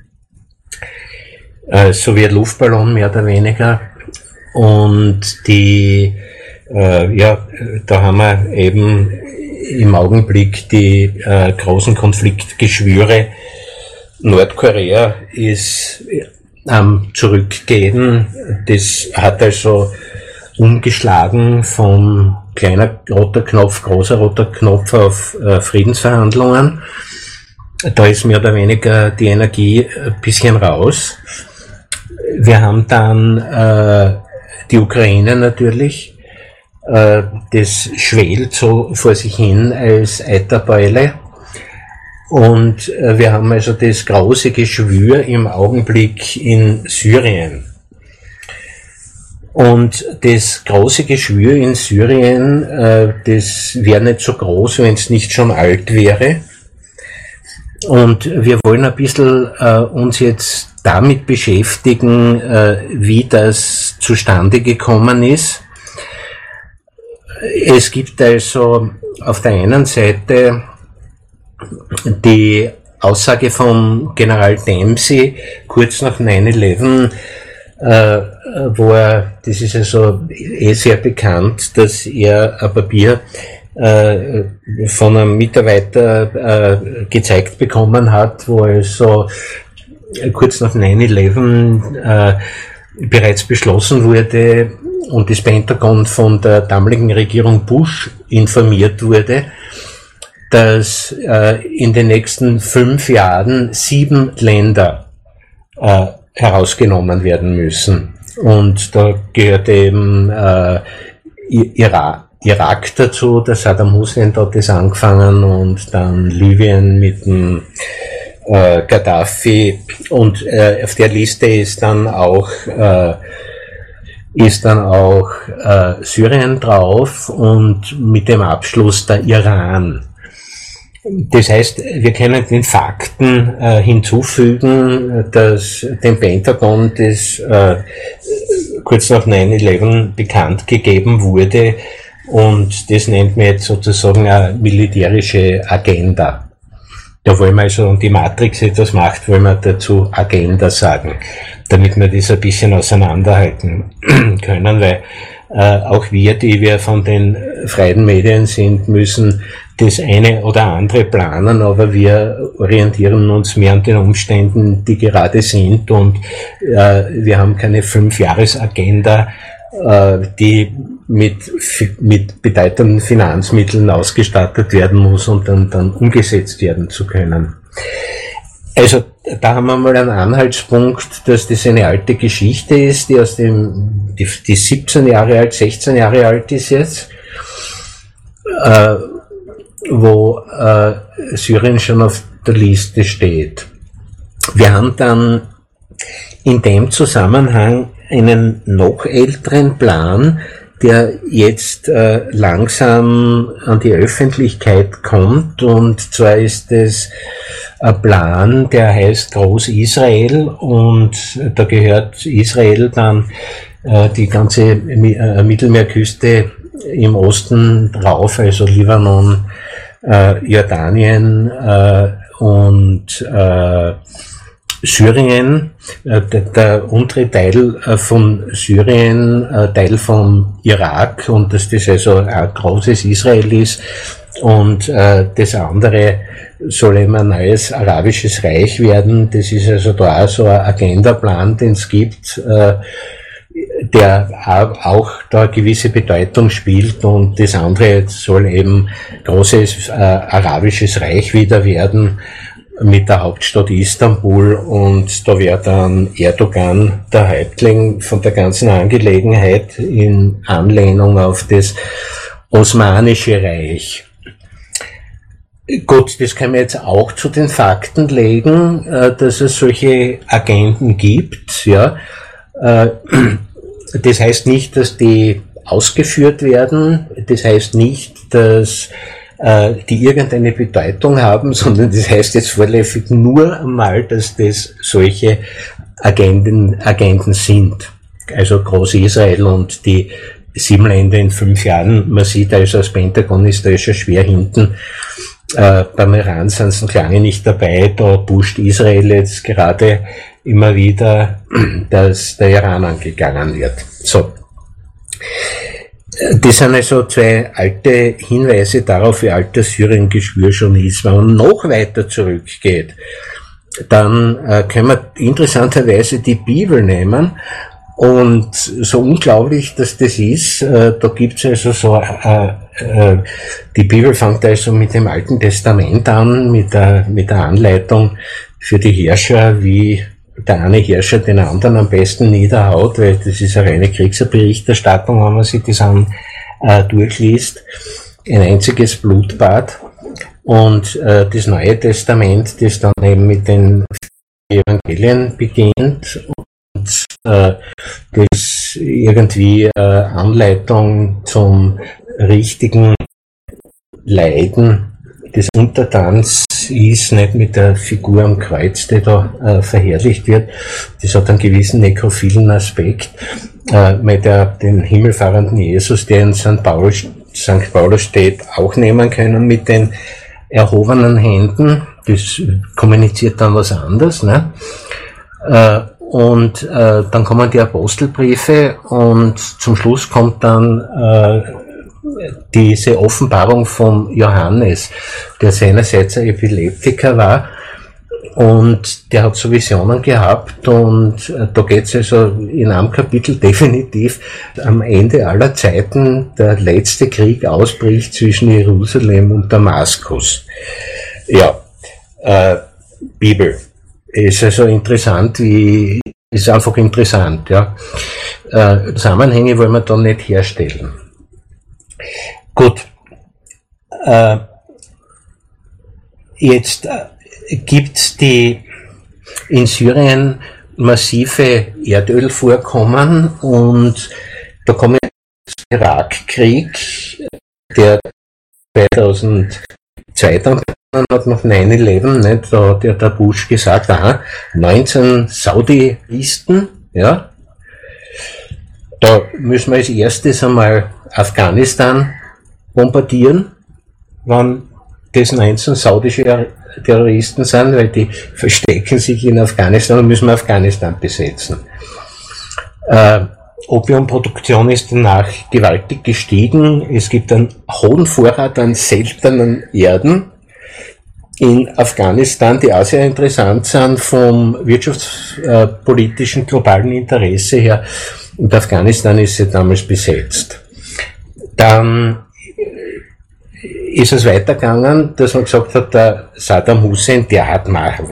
äh, so wie ein Luftballon mehr oder weniger, und die äh, ja, da haben wir eben im Augenblick die äh, großen Konfliktgeschwüre. Nordkorea ist am ähm, Zurückgehen. Das hat also umgeschlagen von kleiner roter Knopf, großer roter Knopf auf äh, Friedensverhandlungen. Da ist mehr oder weniger die Energie ein bisschen raus. Wir haben dann äh, die Ukraine natürlich. Das schwelt so vor sich hin als Eiterbeule, und wir haben also das große Geschwür im Augenblick in Syrien. Und das große Geschwür in Syrien, das wäre nicht so groß, wenn es nicht schon alt wäre. Und wir wollen ein bisschen uns jetzt damit beschäftigen, wie das zustande gekommen ist. es gibt also auf der einen Seite die Aussage von General Dempsey kurz nach neun elf, äh, wo er, das ist also eh sehr bekannt, dass er ein Papier äh, von einem Mitarbeiter äh, gezeigt bekommen hat, wo also kurz nach neun elf äh, bereits beschlossen wurde und das Pentagon von der damaligen Regierung Bush informiert wurde, dass äh, in den nächsten fünf Jahren sieben Länder äh, herausgenommen werden müssen. Und da gehört eben äh, Irak, Irak dazu, der Saddam Hussein dort ist angefangen und dann Libyen mit dem äh, Gaddafi und äh, auf der Liste ist dann auch äh, ist dann auch äh, Syrien drauf und mit dem Abschluss der Iran. Das heißt, wir können den Fakten äh, hinzufügen, dass dem Pentagon das äh, kurz nach neun elf bekannt gegeben wurde und das nennt man jetzt sozusagen eine militärische Agenda. Da wollen wir also, und die Matrix etwas macht, wollen wir dazu Agenda sagen, damit wir das ein bisschen auseinanderhalten können, weil äh, auch wir, die wir von den freien Medien sind, müssen das eine oder andere planen, aber wir orientieren uns mehr an den Umständen, die gerade sind und äh, wir haben keine Fünfjahresagenda, äh, die mit, mit bedeutenden Finanzmitteln ausgestattet werden muss und dann, dann umgesetzt werden zu können. Also da haben wir mal einen Anhaltspunkt, dass das eine alte Geschichte ist, die aus dem, die, die siebzehn Jahre alt, sechzehn Jahre alt ist jetzt, äh, wo äh, Syrien schon auf der Liste steht. Wir haben dann in dem Zusammenhang einen noch älteren Plan, der jetzt äh, langsam an die Öffentlichkeit kommt, und zwar ist es ein Plan, der heißt Groß-Israel, und da gehört Israel dann äh, die ganze äh, Mittelmeerküste im Osten drauf, also Libanon, äh, Jordanien äh, und äh, Syrien, äh, der, der untere Teil äh, von Syrien, äh, Teil vom Irak, und dass das also ein großes Israel ist, und äh, das andere soll eben ein neues arabisches Reich werden. Das ist also da auch so ein Agendaplan, den es gibt, äh, der auch da eine gewisse Bedeutung spielt, und das andere soll eben großes äh, arabisches Reich wieder werden mit der Hauptstadt Istanbul, und da wäre dann Erdogan der Häuptling von der ganzen Angelegenheit in Anlehnung auf das Osmanische Reich. Gut, das kann man jetzt auch zu den Fakten legen, dass es solche Agenden gibt, ja. Das heißt nicht, dass die ausgeführt werden, das heißt nicht, dass die irgendeine Bedeutung haben, sondern das heißt jetzt vorläufig nur einmal, dass das solche Agenden, Agenden sind. Also Groß-Israel und die sieben Länder in fünf Jahren. Man sieht also, das Pentagon ist da schon schwer hinten. Äh, beim Iran sind sie noch lange nicht dabei, da pusht Israel jetzt gerade immer wieder, dass der Iran angegangen wird. So. Das sind also zwei alte Hinweise darauf, wie alt das Syrien-Geschwür schon ist. Wenn man noch weiter zurückgeht, dann äh, können wir interessanterweise die Bibel nehmen, und so unglaublich, dass das ist, äh, da gibt's also so, äh, äh, die Bibel fängt also mit dem Alten Testament an, mit der, mit der Anleitung für die Herrscher, wie der eine Herrscher den anderen am besten niederhaut, weil das ist eine reine Kriegsberichterstattung, wenn man sich das an, äh, durchliest. Ein einziges Blutbad. Und äh, das Neue Testament, das dann eben mit den Evangelien beginnt und äh, das irgendwie äh, Anleitung zum richtigen Leiden des Untertans ist, nicht mit der Figur am Kreuz, die da äh, verherrlicht wird. Das hat einen gewissen nekrophilen Aspekt. Äh, mit der, den himmelfahrenden Jesus, der in Sankt Paul Sankt Paulusstädt auch nehmen können mit den erhobenen Händen. Das kommuniziert dann was anderes, ne? Äh, und äh, dann kommen die Apostelbriefe und zum Schluss kommt dann äh, diese Offenbarung von Johannes, der seinerseits ein Epileptiker war und der hat so Visionen gehabt und äh, da geht es also in einem Kapitel definitiv am Ende aller Zeiten der letzte Krieg ausbricht zwischen Jerusalem und Damaskus. Ja, äh, Bibel. Ist also interessant, wie, ist einfach interessant, ja. Äh, Zusammenhänge wollen wir da nicht herstellen. Gut. Äh, jetzt äh, gibt's die, in Syrien massive Erdölvorkommen und da kommen der Irakkrieg, der zweitausendzwei dann hat nach neun elf, nicht, da hat ja der Bush gesagt, aha, neunzehn Saudi-Listen, ja, da müssen wir als erstes einmal Afghanistan bombardieren, wenn das neunzehn saudische Terroristen sind, weil die verstecken sich in Afghanistan und müssen wir Afghanistan besetzen. Äh, Opiumproduktion ist danach gewaltig gestiegen, es gibt einen hohen Vorrat an seltenen Erden in Afghanistan, die auch sehr interessant sind vom wirtschaftspolitischen globalen Interesse her. Und Afghanistan ist ja damals besetzt. Dann ist es weitergegangen, dass man gesagt hat, der Saddam Hussein, der hat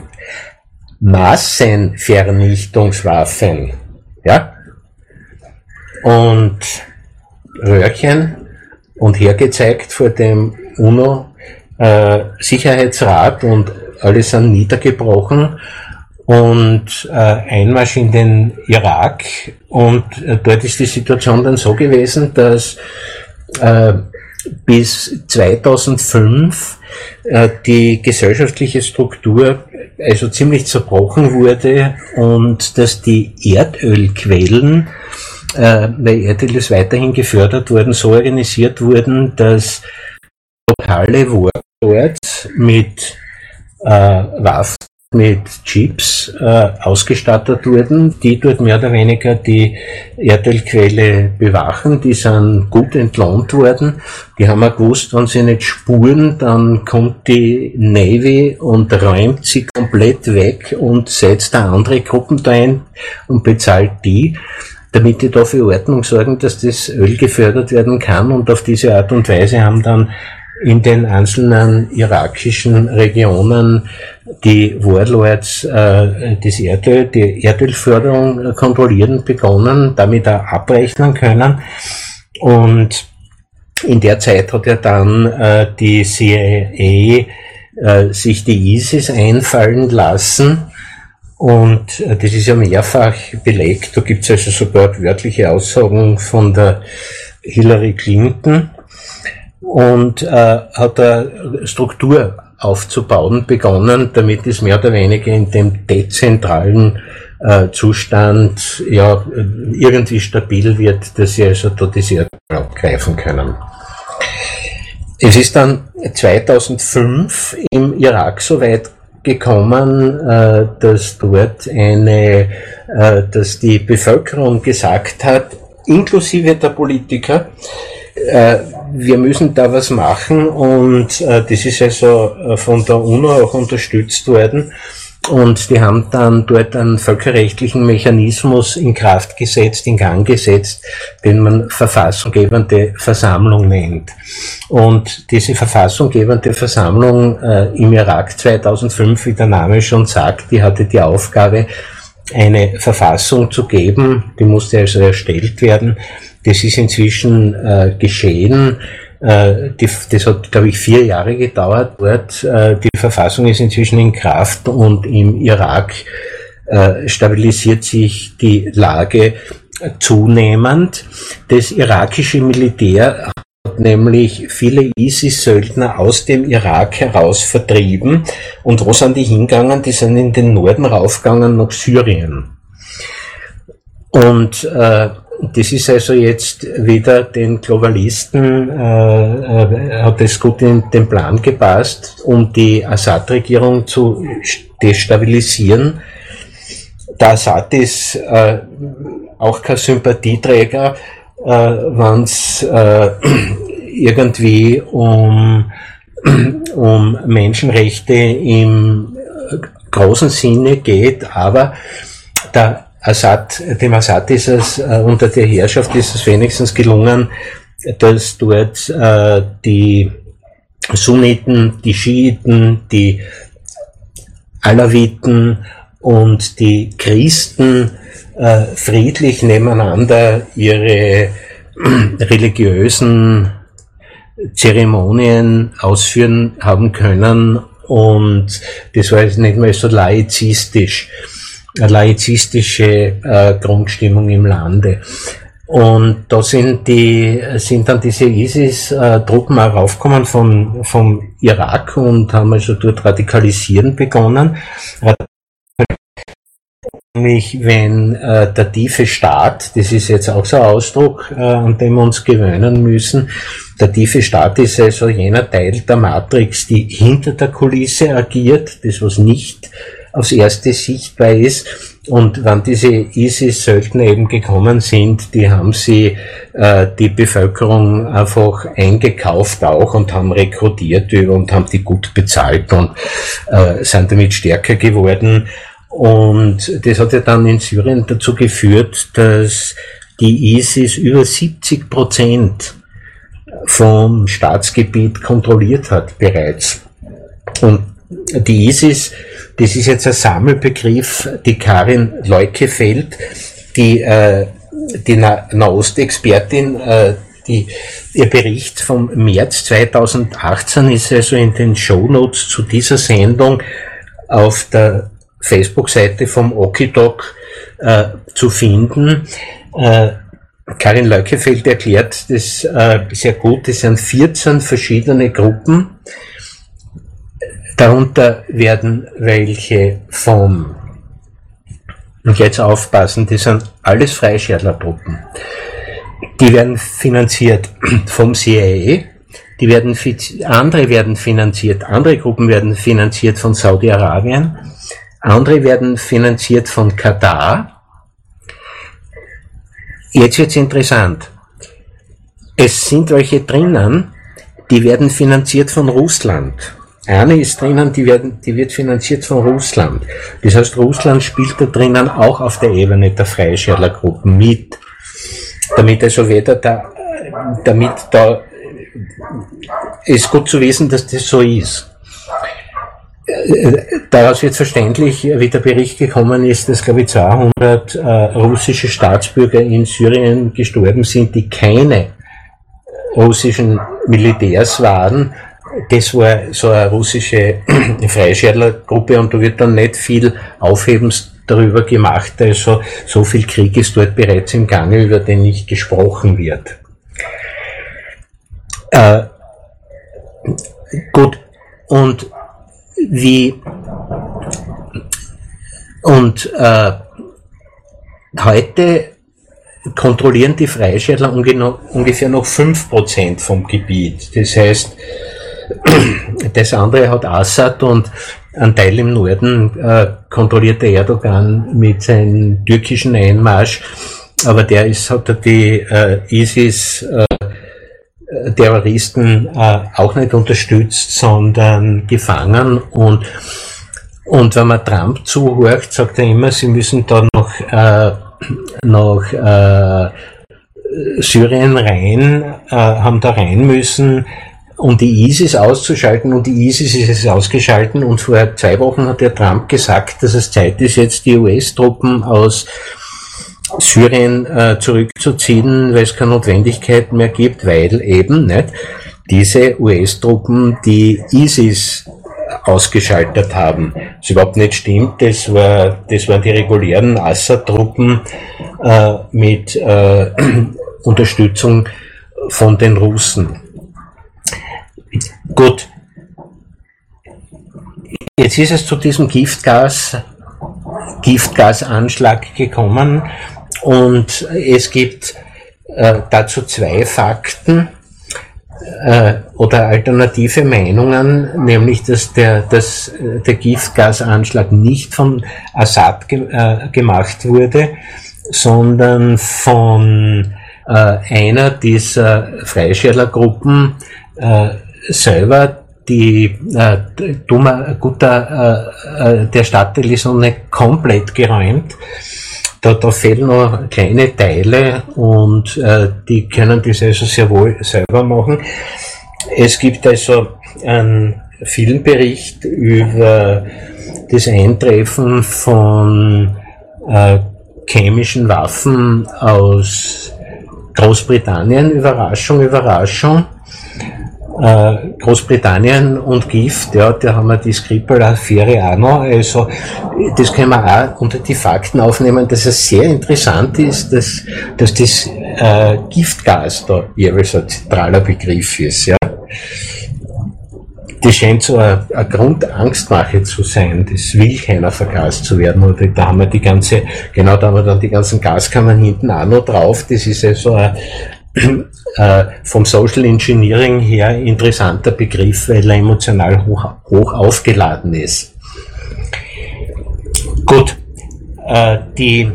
Massenvernichtungswaffen, ja, und Röhrchen und hergezeigt vor dem UNO Äh, Sicherheitsrat und alle sind niedergebrochen und äh, Einmarsch in den Irak und äh, dort ist die Situation dann so gewesen, dass äh, bis zweitausendfünf äh, die gesellschaftliche Struktur also ziemlich zerbrochen wurde und dass die Erdölquellen, äh, weil Erdöl ist weiterhin gefördert worden, so organisiert wurden, dass lokale dort mit äh, Waffen, mit Chips äh, ausgestattet wurden, die dort mehr oder weniger die Erdölquelle bewachen. Die sind gut entlohnt worden. Die haben auch gewusst, wenn sie nicht spuren, dann kommt die Navy und räumt sie komplett weg und setzt da andere Gruppen da ein und bezahlt die, damit die da für Ordnung sorgen, dass das Öl gefördert werden kann. Und auf diese Art und Weise haben dann in den einzelnen irakischen Regionen die Warlords äh, das Erdöl, die Erdölförderung kontrollieren begonnen, damit auch abrechnen können. Und in der Zeit hat ja dann äh, die C I A äh, sich die ISIS einfallen lassen. Und äh, das ist ja mehrfach belegt. Da gibt es also sogar wörtliche Aussagen von der Hillary Clinton. Und äh, hat eine Struktur aufzubauen begonnen, damit es mehr oder weniger in dem dezentralen äh, Zustand ja irgendwie stabil wird, dass sie also da das Erdöl abgreifen können. Es ist dann zweitausendfünf im Irak so weit gekommen, äh, dass dort eine, äh, dass die Bevölkerung gesagt hat, inklusive der Politiker, äh, wir müssen da was machen und äh, das ist also äh, von der UNO auch unterstützt worden und die haben dann dort einen völkerrechtlichen Mechanismus in Kraft gesetzt, in Gang gesetzt, den man verfassunggebende Versammlung nennt. Und diese verfassunggebende Versammlung äh, im Irak zweitausendfünf, wie der Name schon sagt, die hatte die Aufgabe, eine Verfassung zu geben, die musste also erstellt werden. Das ist inzwischen äh, geschehen. Äh, die, das hat, glaube ich, vier Jahre gedauert dort. Äh, die Verfassung ist inzwischen in Kraft und im Irak äh, stabilisiert sich die Lage zunehmend. Das irakische Militär hat nämlich viele ISIS-Söldner aus dem Irak heraus vertrieben. Und wo sind die hingegangen? Die sind in den Norden raufgegangen nach Syrien. Und äh, das ist also jetzt wieder den Globalisten, äh, äh, hat es gut in den Plan gepasst, um die Assad-Regierung zu destabilisieren. Der Assad ist äh, auch kein Sympathieträger, äh, wenn es äh, irgendwie um, um Menschenrechte im großen Sinne geht, aber der Assad, dem Assad ist es äh, unter der Herrschaft ist es wenigstens gelungen, dass dort äh, die Sunniten, die Schiiten, die Alawiten und die Christen äh, friedlich nebeneinander ihre religiösen Zeremonien ausführen haben können, und das war jetzt nicht mehr so laizistisch, eine laizistische äh, Grundstimmung im Lande. Und da sind die, sind dann diese ISIS-Truppen auch raufgekommen von, vom Irak und haben also dort radikalisieren begonnen. Nämlich, wenn äh, der tiefe Staat, das ist jetzt auch so ein Ausdruck, äh, an dem wir uns gewöhnen müssen, der tiefe Staat ist also jener Teil der Matrix, die hinter der Kulisse agiert, das was nicht aufs Erste sichtbar ist. Und wenn diese ISIS-Söldner eben gekommen sind, die haben sie äh, die Bevölkerung einfach eingekauft auch und haben rekrutiert und haben die gut bezahlt und äh, sind damit stärker geworden. Und das hat ja dann in Syrien dazu geführt, dass die ISIS über siebzig Prozent vom Staatsgebiet kontrolliert hat bereits. Und die ISIS, das ist jetzt ein Sammelbegriff, die Karin Leukefeld, die, äh, die Na- Nahostexpertin, äh, die, ihr Bericht vom März zweitausendachtzehn ist also in den Shownotes zu dieser Sendung auf der Facebook-Seite vom Okidok äh, zu finden. Äh, Karin Leukefeld erklärt das äh, sehr gut. Es sind vierzehn verschiedene Gruppen. Darunter werden welche vom, und jetzt aufpassen, das sind alles Freischärlertruppen. Die werden finanziert vom C I A, die werden, andere werden finanziert, andere Gruppen werden finanziert von Saudi-Arabien, andere werden finanziert von Katar. Jetzt wird's interessant. Es sind welche drinnen, die werden finanziert von Russland. Eine ist drinnen, die, werden, die wird finanziert von Russland. Das heißt, Russland spielt da drinnen auch auf der Ebene der Freischärlergruppen mit. Damit also weder da, damit da, ist gut zu wissen, dass das so ist. Daraus wird verständlich, wie der Bericht gekommen ist, dass, glaube ich, zweihundert äh, russische Staatsbürger in Syrien gestorben sind, die keine russischen Militärs waren. Das war so eine russische Freischärlergruppe, und da wird dann nicht viel Aufhebens darüber gemacht. Also so viel Krieg ist dort bereits im Gange, über den nicht gesprochen wird. Äh, gut, und wie und äh, heute kontrollieren die Freischärler ungefähr noch fünf Prozent vom Gebiet. Das heißt, das andere hat Assad, und ein Teil im Norden äh, kontrolliert der Erdogan mit seinem türkischen Einmarsch, aber der ist, hat er die äh, ISIS äh, Terroristen äh, auch nicht unterstützt, sondern gefangen. Und und wenn man Trump zuhört, sagt er immer, sie müssen da noch äh, nach äh, Syrien rein, äh, haben da rein müssen, um die ISIS auszuschalten, und die ISIS ist jetzt ausgeschalten, und vor zwei Wochen hat der Trump gesagt, dass es Zeit ist, jetzt die U S-Truppen aus Syrien äh, zurückzuziehen, weil es keine Notwendigkeit mehr gibt, weil eben nicht diese U S-Truppen die ISIS ausgeschaltet haben. Das überhaupt nicht stimmt, das war, das waren die regulären Assad-Truppen äh, mit äh, Unterstützung von den Russen. Gut. Jetzt ist es zu diesem Giftgas, Giftgasanschlag gekommen, Und es gibt äh, dazu zwei Fakten äh, oder alternative Meinungen, nämlich dass der, dass der Giftgasanschlag nicht von Assad ge äh, gemacht wurde, sondern von äh, einer dieser Freischärlergruppen äh, selber, die äh, Duma Gutta, äh, der Stadtteil ist noch nicht komplett geräumt. Da, da fehlen noch kleine Teile und äh, die können das also sehr wohl selber machen. Es gibt also einen Filmbericht über das Eintreffen von äh, chemischen Waffen aus Großbritannien. Überraschung, Überraschung. Äh, Großbritannien und Gift, ja, da haben wir die Skripal-Affäre auch noch, also das können wir auch unter die Fakten aufnehmen, dass es sehr interessant ist, dass, dass das äh, Giftgas da jeweils ein zentraler Begriff ist, ja. Das scheint so eine, eine Grundangstmache zu sein, das will keiner vergast zu werden, oder da haben wir die ganze, genau, da haben wir dann die ganzen Gaskammern hinten auch noch drauf, das ist also ein Äh, vom Social Engineering her interessanter Begriff, weil er emotional hoch, hoch aufgeladen ist. Gut, äh, die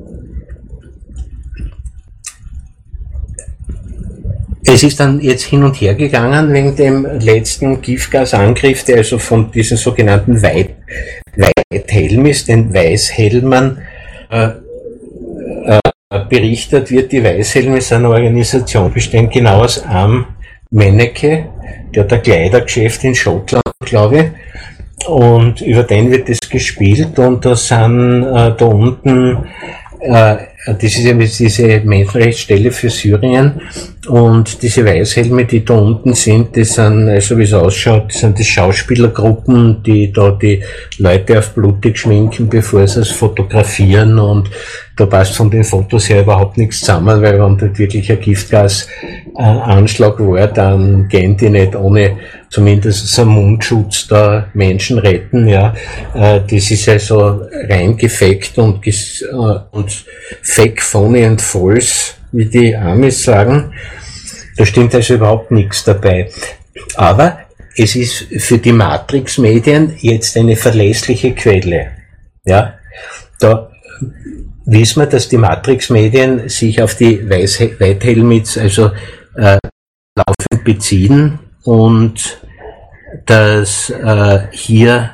es ist dann jetzt hin und her gegangen wegen dem letzten Giftgasangriff, der also von diesen sogenannten White, White Helmis, den Weißhelmern, äh, äh, berichtet wird. Die Weißhelme ist eine Organisation, bestehend genau aus einem Menneke, der hat ein Kleidergeschäft in Schottland, glaube ich, und über den wird das gespielt, und da sind äh, da unten äh, das ist eben diese Menschenrechtsstelle für Syrien, und diese Weißhelme, die da unten sind, das sind, also wie es ausschaut, das sind die Schauspielergruppen, die da die Leute auf blutig schminken, bevor sie es fotografieren, und da passt von den Fotos her überhaupt nichts zusammen, weil wenn dort wirklich ein Giftgasanschlag war, dann gehen die nicht ohne zumindest so einen Mundschutz da Menschen retten, ja. Das ist also rein gefaked und, und fake, phony and false, wie die Amis sagen. Da stimmt also überhaupt nichts dabei. Aber es ist für die Matrix-Medien jetzt eine verlässliche Quelle. Ja, da wissen wir, dass die Matrix-Medien sich auf die White Helmets also äh, laufend beziehen, und dass äh, hier,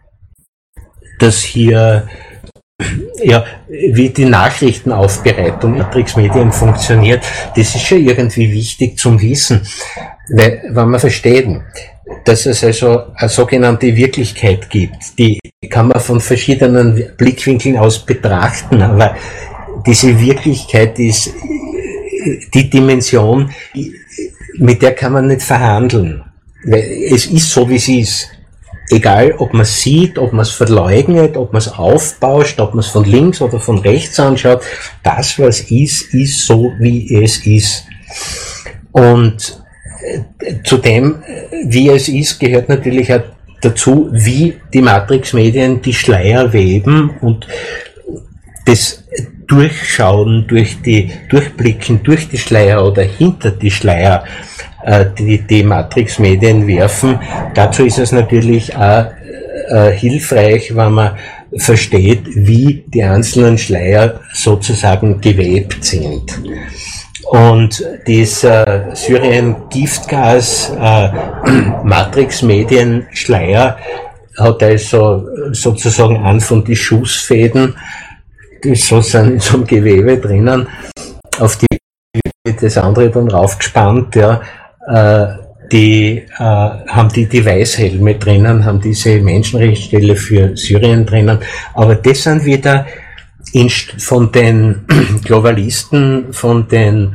dass hier ja, wie die Nachrichtenaufbereitung Matrix-Medien funktioniert, das ist schon irgendwie wichtig zum Wissen, weil, wenn man versteht, dass es also eine sogenannte Wirklichkeit gibt, die kann man von verschiedenen Blickwinkeln aus betrachten, aber diese Wirklichkeit ist die Dimension, mit der kann man nicht verhandeln, weil es ist so, wie es ist. Egal, ob man es sieht, ob man es verleugnet, ob man es aufbauscht, ob man es von links oder von rechts anschaut, das, was ist, ist so, wie es ist. Und zu dem, wie es ist, gehört natürlich auch dazu, wie die Matrix-Medien die Schleier weben und das Durchschauen durch die, Durchblicken durch die Schleier oder hinter die Schleier, äh, die die Matrix-Medien werfen. Dazu ist es natürlich auch äh, hilfreich, wenn man versteht, wie die einzelnen Schleier sozusagen gewebt sind. Und dieser Syrien-Giftgas äh, Matrix-Medien-Schleier hat also sozusagen einen von die Schussfäden, die so sind in so einem Gewebe drinnen, auf die wird das andere dann raufgespannt, ja, äh, die äh, haben die die Weißhelme drinnen, haben diese Menschenrechtsstelle für Syrien drinnen, aber das sind wieder von den Globalisten, von den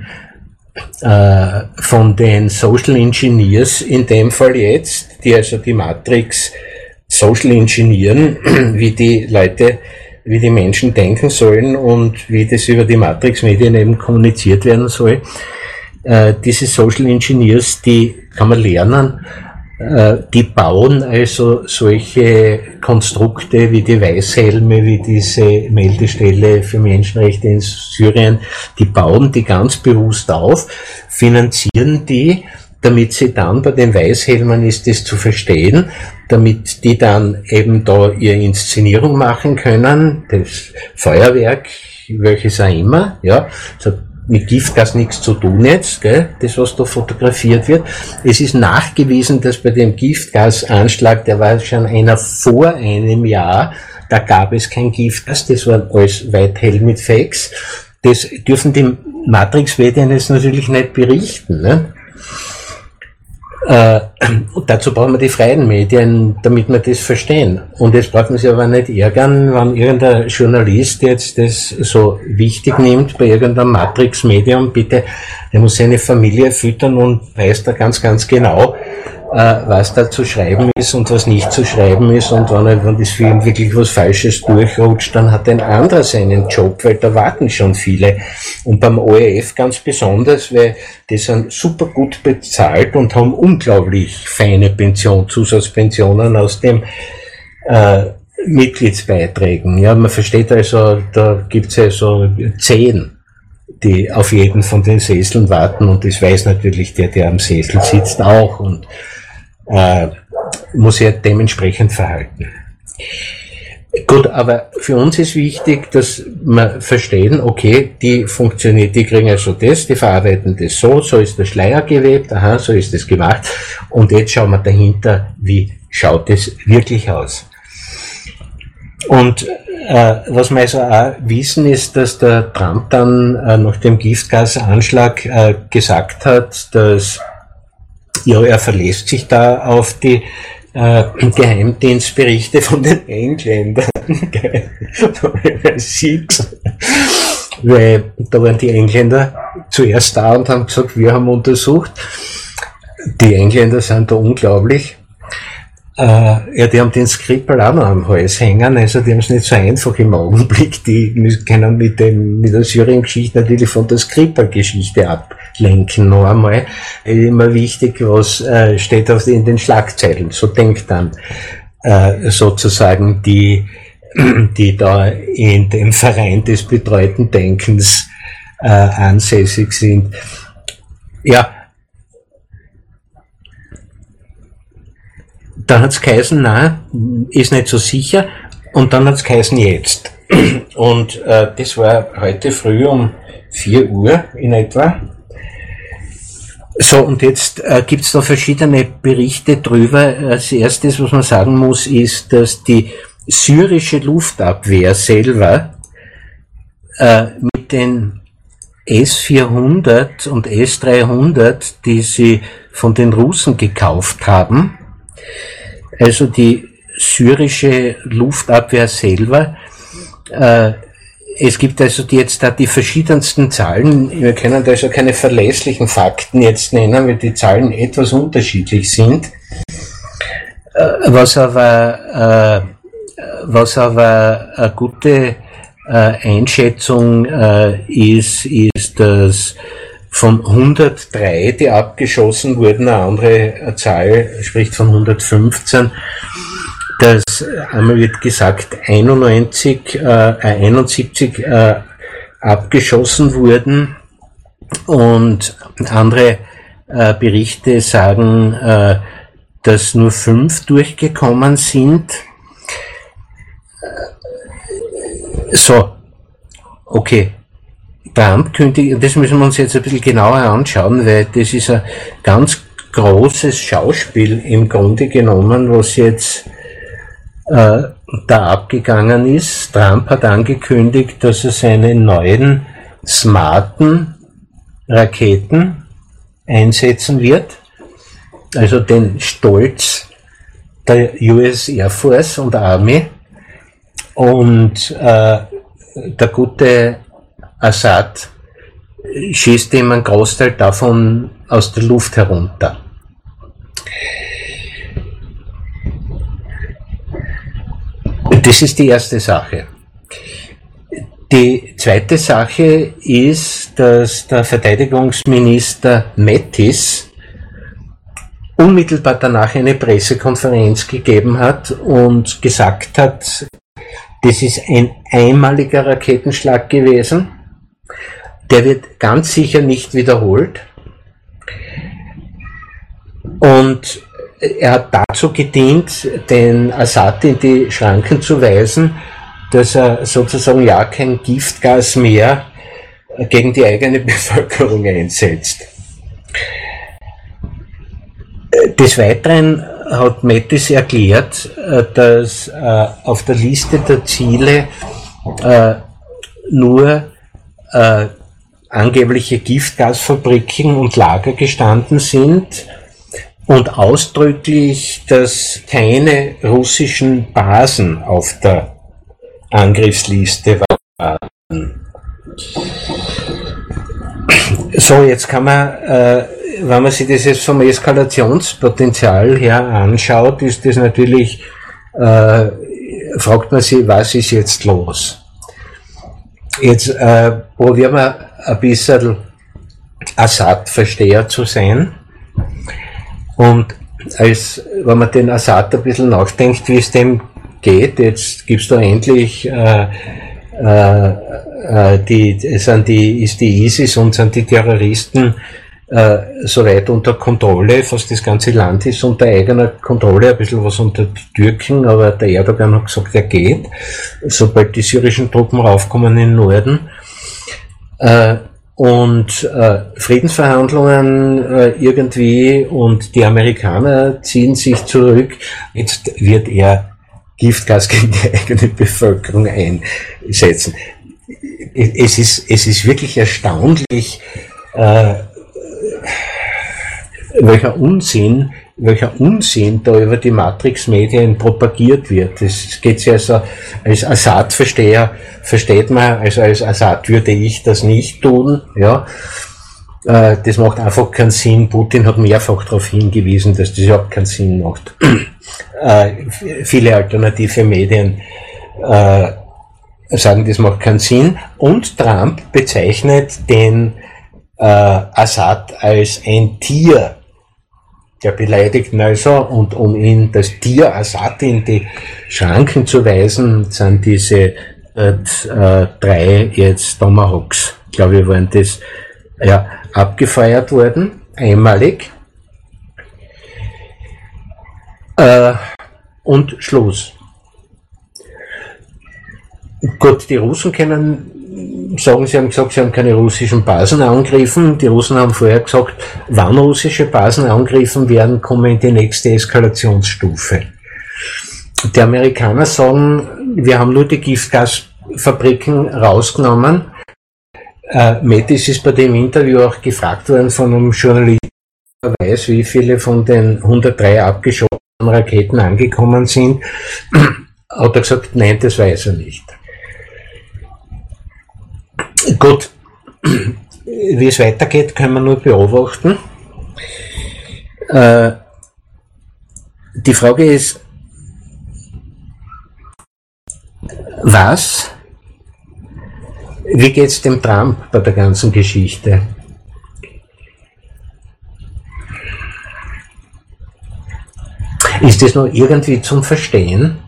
äh, von den Social Engineers in dem Fall jetzt, die also die Matrix Social Engineeren, wie die Leute, wie die Menschen denken sollen und wie das über die Matrix-Medien eben kommuniziert werden soll. Äh, diese Social Engineers, die kann man lernen äh, die bauen also solche Konstrukte wie die Weißhelme, wie diese Meldestelle für Menschenrechte in Syrien, die bauen die ganz bewusst auf, finanzieren die, damit sie dann bei den Weißhelmen ist das zu verstehen, damit die dann eben da ihre Inszenierung machen können, das Feuerwerk, welches auch immer, ja, das hat mit Giftgas nichts zu tun jetzt, gell, das was da fotografiert wird. Es ist nachgewiesen, dass bei dem Giftgasanschlag, der war schon einer vor einem Jahr, da gab es kein Giftgas, das waren alles White mit Fakes. Das dürfen die Matrix-Medien jetzt natürlich nicht berichten, ne? Äh, und dazu brauchen wir die freien Medien, damit wir das verstehen. Und jetzt braucht man sich aber nicht ärgern, wenn irgendein Journalist jetzt das so wichtig nimmt bei irgendeinem Matrix-Medium, bitte, der muss seine Familie füttern und weiß da ganz, ganz genau, äh, was da zu schreiben ist und was nicht zu schreiben ist. Und wenn, er, wenn das für ihn wirklich was Falsches durchrutscht, dann hat ein anderer seinen Job, weil da warten schon viele. Und beim O R F ganz besonders, weil die sind super gut bezahlt und haben unglaublich feine Pension, Zusatzpensionen aus dem äh, Mitgliedsbeiträgen. Ja, man versteht also, da gibt's also zehn, die auf jeden von den Sesseln warten, und das weiß natürlich der, der am Sessel sitzt, auch, und äh, muss ja dementsprechend verhalten. Gut, aber für uns ist wichtig, dass wir verstehen, okay, die funktioniert, die kriegen also das, die verarbeiten das so, so ist der Schleier gewebt, aha, so ist das gemacht, und jetzt schauen wir dahinter, wie schaut es wirklich aus. Und äh, was wir also auch wissen, ist, dass der Trump dann äh, nach dem Giftgasanschlag äh, gesagt hat, dass ja, er verlässt sich da auf die äh, Geheimdienstberichte von den Engländern. Weil da waren die Engländer zuerst da und haben gesagt, wir haben untersucht. Die Engländer sind da unglaublich. Äh, ja, die haben den Skripal auch noch am Hals hängen, also die haben es nicht so einfach im Augenblick, die können mit dem, mit der Syrien-Geschichte natürlich von der Skripal-Geschichte ablenken, noch einmal. Immer wichtig, was äh, steht auf in den Schlagzeilen, so denkt dann äh, sozusagen die, die da in dem Verein des betreuten Denkens äh, ansässig sind. Ja, dann hat's geheißen, nein, ist nicht so sicher, und dann hat's geheißen, jetzt. Und äh, das war heute früh um vier Uhr in etwa. So, und jetzt äh, gibt's da verschiedene Berichte drüber. Als erstes, was man sagen muss, ist, dass die syrische Luftabwehr selber äh, mit den S vierhundert und S dreihundert, die sie von den Russen gekauft haben, also die syrische Luftabwehr selber, äh, es gibt also jetzt da die verschiedensten Zahlen, wir können da also keine verlässlichen Fakten jetzt nennen, weil die Zahlen etwas unterschiedlich sind, äh, was aber, äh, was aber eine gute äh, Einschätzung äh, ist, ist, dass von hundertdrei, die abgeschossen wurden, eine andere Zahl spricht von hundertfünfzehn, dass einmal wird gesagt einundneunzig, äh, einundsiebzig äh, abgeschossen wurden, und andere äh, Berichte sagen, äh, dass nur fünf durchgekommen sind. So, okay. Trump kündigt, das müssen wir uns jetzt ein bisschen genauer anschauen, weil das ist ein ganz großes Schauspiel im Grunde genommen, was jetzt äh, da abgegangen ist. Trump hat angekündigt, dass er seine neuen smarten Raketen einsetzen wird, also den Stolz der U S Air Force und Army, und äh, der gute Assad schießt ihm einen Großteil davon aus der Luft herunter. Das ist die erste Sache. Die zweite Sache ist, dass der Verteidigungsminister Mattis unmittelbar danach eine Pressekonferenz gegeben hat und gesagt hat, das ist ein einmaliger Raketenschlag gewesen, der wird ganz sicher nicht wiederholt. Und er hat dazu gedient, den Assad in die Schranken zu weisen, dass er sozusagen ja kein Giftgas mehr gegen die eigene Bevölkerung einsetzt. Des Weiteren hat Mattis erklärt, dass äh, auf der Liste der Ziele äh, nur äh, angebliche Giftgasfabriken und Lager gestanden sind und ausdrücklich, dass keine russischen Basen auf der Angriffsliste waren. So, jetzt kann man, äh, wenn man sich das jetzt vom Eskalationspotenzial her anschaut, ist das natürlich, äh, fragt man sich, was ist jetzt los? Jetzt äh, probieren wir ein bisschen Assad-Versteher zu sein. Und als, wenn man den Assad ein bisschen nachdenkt, wie es dem geht, jetzt gibt's da endlich äh, äh, die, sind die, ist die ISIS und sind die Terroristen äh, soweit unter Kontrolle, fast das ganze Land ist unter eigener Kontrolle, ein bisschen was unter die Türken, aber der Erdogan hat gesagt, er geht, sobald die syrischen Truppen raufkommen in den Norden. Äh, und äh, Friedensverhandlungen äh, irgendwie und die Amerikaner ziehen sich zurück. Jetzt wird er Giftgas gegen die eigene Bevölkerung einsetzen. Es ist, es ist wirklich erstaunlich, äh, welcher Unsinn, welcher Unsinn da über die Matrix-Medien propagiert wird. Es geht ja so, als Assad-Versteher versteht man, also als Assad würde ich das nicht tun, ja. Äh, das macht einfach keinen Sinn. Putin hat mehrfach darauf hingewiesen, dass das überhaupt keinen Sinn macht. äh, viele alternative Medien äh, sagen, das macht keinen Sinn. Und Trump bezeichnet den äh, Assad als ein Tier. Der beleidigt ihn also, und um ihn, das Tier Assad in die Schranken zu weisen, sind diese äh, drei jetzt Tomahawks, glaube ich, waren das, ja, abgefeuert worden, einmalig. Äh, und Schluss. Gut, die Russen können sagen, sie haben gesagt, sie haben keine russischen Basen angegriffen. Die Russen haben vorher gesagt, wann russische Basen angegriffen werden, kommen in die nächste Eskalationsstufe. Die Amerikaner sagen, wir haben nur die Giftgasfabriken rausgenommen. Äh, Mattis ist bei dem Interview auch gefragt worden von einem Journalisten, der weiß, wie viele von den hundertdrei abgeschossenen Raketen angekommen sind. Hat er gesagt, nein, das weiß er nicht. Gut, wie es weitergeht, können wir nur beobachten. Äh, die Frage ist, was, wie geht's dem Trump bei der ganzen Geschichte? Ist das noch irgendwie zum Verstehen?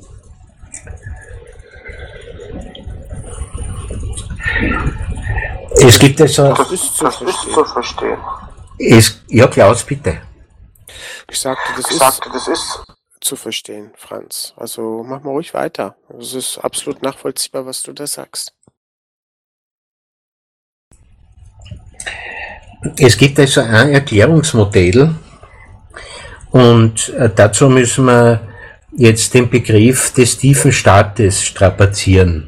Es gibt also. Das ist zu verstehen. Ist zu verstehen. Es, ja, Klaus, bitte. Ich sagte, das, ich sagte, ist, das ist zu verstehen, Franz. Also mach mal ruhig weiter. Es ist absolut nachvollziehbar, was du da sagst. Es gibt also ein Erklärungsmodell und dazu müssen wir jetzt den Begriff des tiefen Staates strapazieren.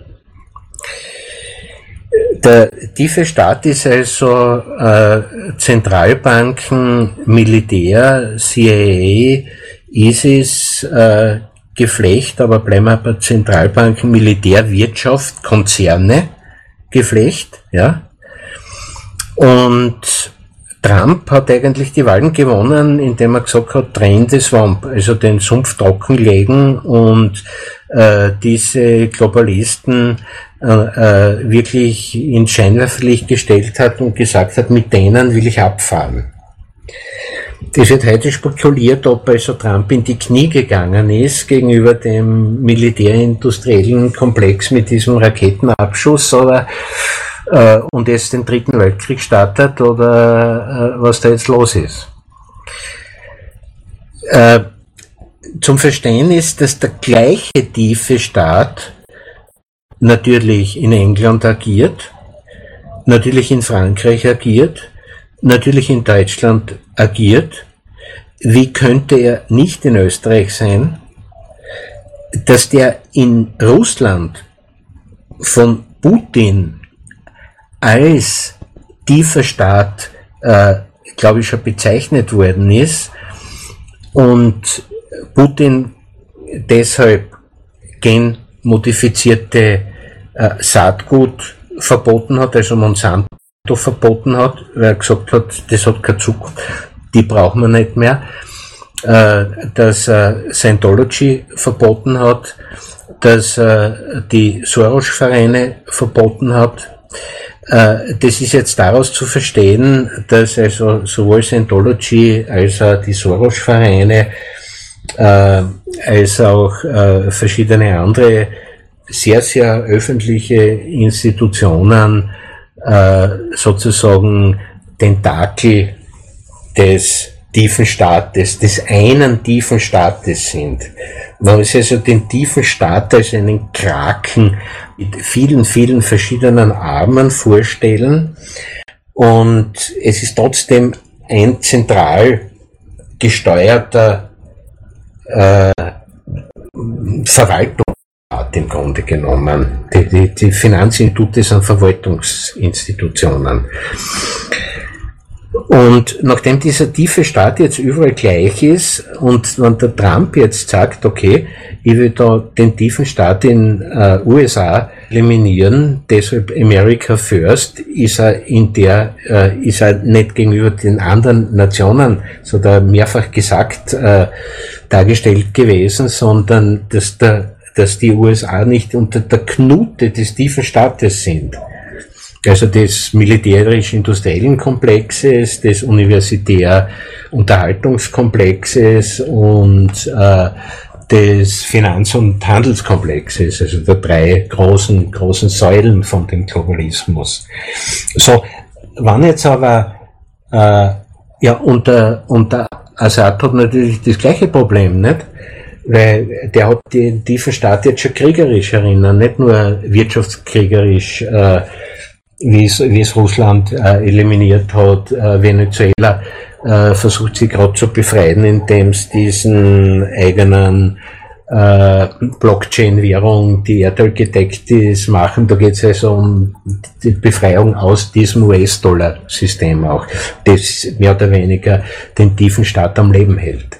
Der tiefe Staat ist also äh, Zentralbanken, Militär, C I A, ISIS, äh, Geflecht, aber bleiben wir bei Zentralbanken, Militär, Wirtschaft, Konzerne, Geflecht, ja. Und Trump hat eigentlich die Wahlen gewonnen, indem er gesagt hat, drain the swamp, also den Sumpf trockenlegen und äh, diese Globalisten äh, äh, wirklich ins Scheinwerferlicht gestellt hat und gesagt hat, mit denen will ich abfahren. Es wird heute spekuliert, ob also Trump in die Knie gegangen ist gegenüber dem militärindustriellen Komplex mit diesem Raketenabschuss oder äh, und jetzt den dritten Weltkrieg startet oder äh, was da jetzt los ist. Äh, zum Verständnis, dass der gleiche tiefe Staat natürlich in England agiert, natürlich in Frankreich agiert, natürlich in Deutschland agiert. Wie könnte er nicht in Österreich sein? Dass der in Russland von Putin als tiefer Staat, äh, glaube ich, schon bezeichnet worden ist und Putin deshalb genmodifizierte äh, Saatgut verboten hat, also Monsanto verboten hat, weil er gesagt hat, das hat keine Zukunft, die brauchen wir nicht mehr, äh, dass er Scientology verboten hat, dass er die Soros-Vereine verboten hat. Äh, das ist jetzt daraus zu verstehen, dass also sowohl Scientology als auch die Soros-Vereine äh, als auch äh, verschiedene andere sehr, sehr öffentliche Institutionen äh, sozusagen Tentakel des tiefen Staates, des einen tiefen Staates sind. Man muss also den tiefen Staat als einen Kraken mit vielen, vielen verschiedenen Armen vorstellen und es ist trotzdem ein zentral gesteuerter äh, Verwaltungsstaat im Grunde genommen. Die, die, die Finanzinstitute sind Verwaltungsinstitutionen. Und nachdem dieser tiefe Staat jetzt überall gleich ist und wenn der Trump jetzt sagt, okay, ich will da den tiefen Staat in äh, U S A eliminieren, deshalb America First, ist er in der, äh, ist er nicht gegenüber den anderen Nationen, so da mehrfach gesagt, äh, dargestellt gewesen, sondern dass der, dass die U S A nicht unter der Knute des tiefen Staates sind. Also des militärisch-industriellen Komplexes, des universitär-Unterhaltungskomplexes und äh, des Finanz- und Handelskomplexes, also der drei großen großen Säulen von dem Globalismus. So, wenn jetzt aber äh, ja unter unter Assad hat natürlich das gleiche Problem, nicht? Weil der hat den tiefen Staat jetzt schon kriegerisch erinnern, nicht nur wirtschaftskriegerisch, äh, wie es, wie es Russland äh, eliminiert hat. Äh, Venezuela äh, versucht sich gerade zu befreien, indem es diesen eigenen äh, Blockchain-Währung, die Erdöl gedeckt ist, machen. Da geht es also um die Befreiung aus diesem U S-Dollar-System auch, das mehr oder weniger den tiefen Staat am Leben hält.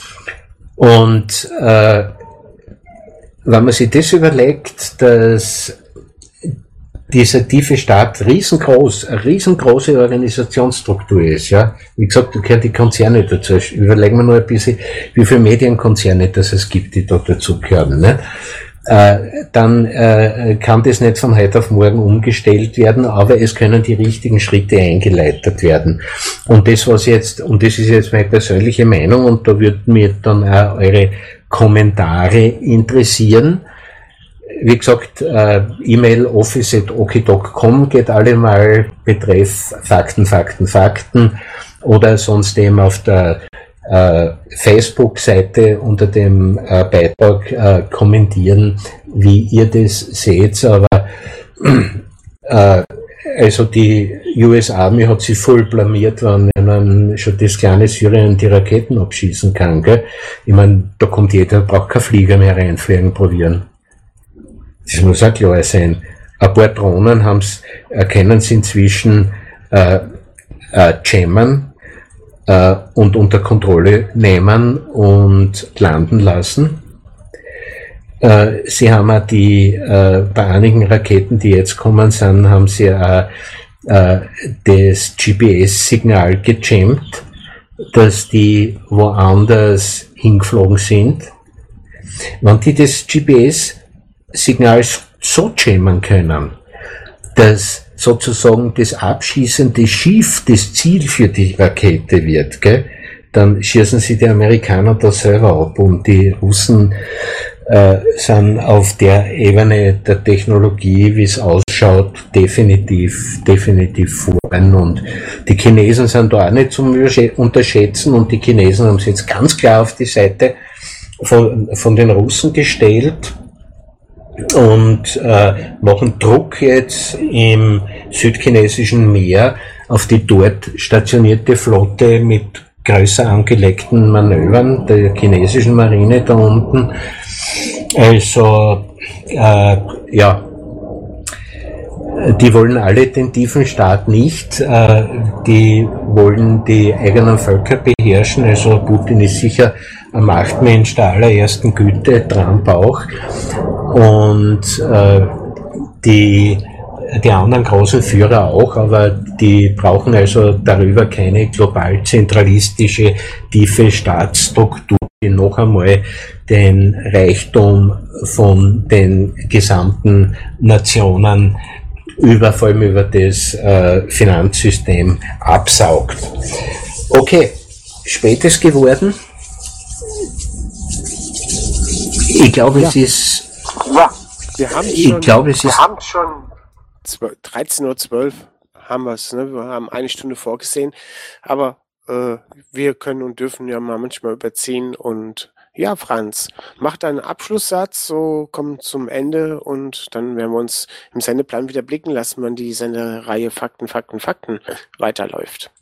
Und äh, wenn man sich das überlegt, dass dieser tiefe Staat riesengroß, eine riesengroße Organisationsstruktur ist, ja. Wie gesagt, da gehören die Konzerne dazu. Überlegen wir nur ein bisschen, wie viele Medienkonzerne das es gibt, die da dazugehören, ne? Äh, dann äh, kann das nicht von heute auf morgen umgestellt werden, aber es können die richtigen Schritte eingeleitet werden. Und das, was jetzt, und das ist jetzt meine persönliche Meinung, und da würden mir dann auch eure Kommentare interessieren. Wie gesagt, äh, E-Mail office at oki punkt com geht alle mal betreff Fakten, Fakten, Fakten oder sonst eben auf der äh, Facebook-Seite unter dem äh, Beitrag äh, kommentieren, wie ihr das seht. Aber äh, also die U S Army hat sich voll blamiert, wenn man schon das kleine Syrien die Raketen abschießen kann. Gell? Ich meine, da kommt jeder, braucht kein Flieger mehr reinfliegen, probieren. Das muss auch klar sein. Ein paar Drohnen haben's, erkennen sie inzwischen äh, äh, jammen äh, und unter Kontrolle nehmen und landen lassen. Äh, sie haben auch die, äh, bei einigen Raketen, die jetzt kommen sind, haben sie auch äh, das G P S-Signal gejammt, dass die woanders hingeflogen sind. Wenn die das G P S Signal so jammen können, dass sozusagen das abschießende Schiff das Ziel für die Rakete wird, gell? dann schießen sie die Amerikaner da selber ab und die Russen äh, sind auf der Ebene der Technologie, wie es ausschaut, definitiv, definitiv vorn und die Chinesen sind da auch nicht zum Unterschätzen und die Chinesen haben sich jetzt ganz klar auf die Seite von, von den Russen gestellt und äh, machen Druck jetzt im südchinesischen Meer auf die dort stationierte Flotte mit größer angelegten Manövern der chinesischen Marine da unten. Also, äh, ja, die wollen alle den tiefen Staat nicht, äh, die wollen die eigenen Völker beherrschen, also Putin ist sicher ein Machtmensch der allerersten Güte, Trump auch, und äh, die die anderen großen Führer auch, aber die brauchen also darüber keine global zentralistische, tiefe Staatsstruktur, die noch einmal den Reichtum von den gesamten Nationen über, vor allem über das äh, Finanzsystem absaugt. Okay, spät ist geworden. Ich glaube, ja. es ist... Ja, wir haben schon... Ich glaube, es wir ist... haben schon dreizehn Uhr zwölf haben wir es, ne? Wir haben eine Stunde vorgesehen, aber äh, wir können und dürfen ja mal manchmal überziehen und ja, Franz, mach deinen Abschlusssatz, so kommen zum Ende und dann werden wir uns im Sendeplan wieder blicken lassen, wann die Sendereihe Fakten, Fakten, Fakten weiterläuft.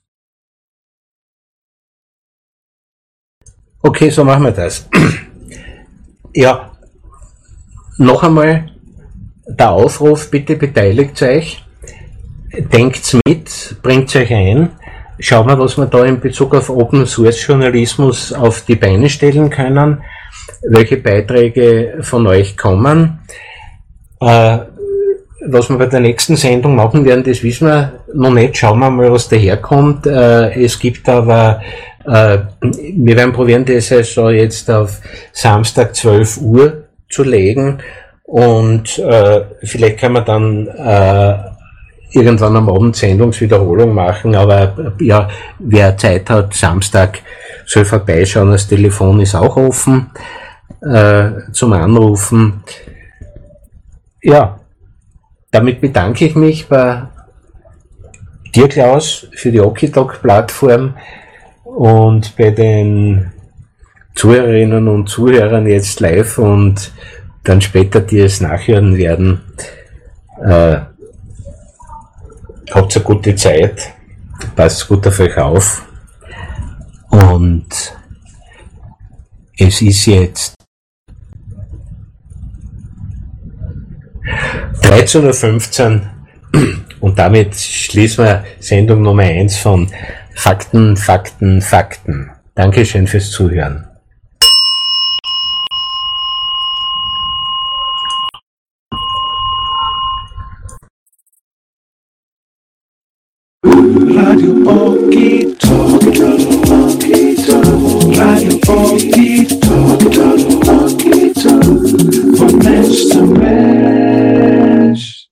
Okay, so machen wir das. Ja, noch einmal der Aufruf, bitte beteiligt euch, denkt's mit, bringt euch ein, schauen wir, was wir da in Bezug auf Open Source Journalismus auf die Beine stellen können, welche Beiträge von euch kommen. Äh, was wir bei der nächsten Sendung machen werden, das wissen wir noch nicht, schauen wir mal, was daherkommt. Äh, es gibt aber, äh, wir werden probieren, das also jetzt auf Samstag zwölf Uhr zu legen. Und äh, vielleicht kann man dann äh, irgendwann am Abend Sendungswiederholung machen, aber äh, ja, wer Zeit hat, Samstag soll vorbeischauen, das Telefon ist auch offen äh, zum Anrufen. Ja, damit bedanke ich mich bei dir, Klaus, für die Okidoc-Plattform und bei den Zuhörerinnen und Zuhörern jetzt live und dann später, die es nachhören werden. Äh, habt eine gute Zeit, passt gut auf euch auf und es ist jetzt dreizehn Uhr fünfzehn und damit schließen wir Sendung Nummer eins von Fakten, Fakten, Fakten. Dankeschön fürs Zuhören. Radio Okie Talk.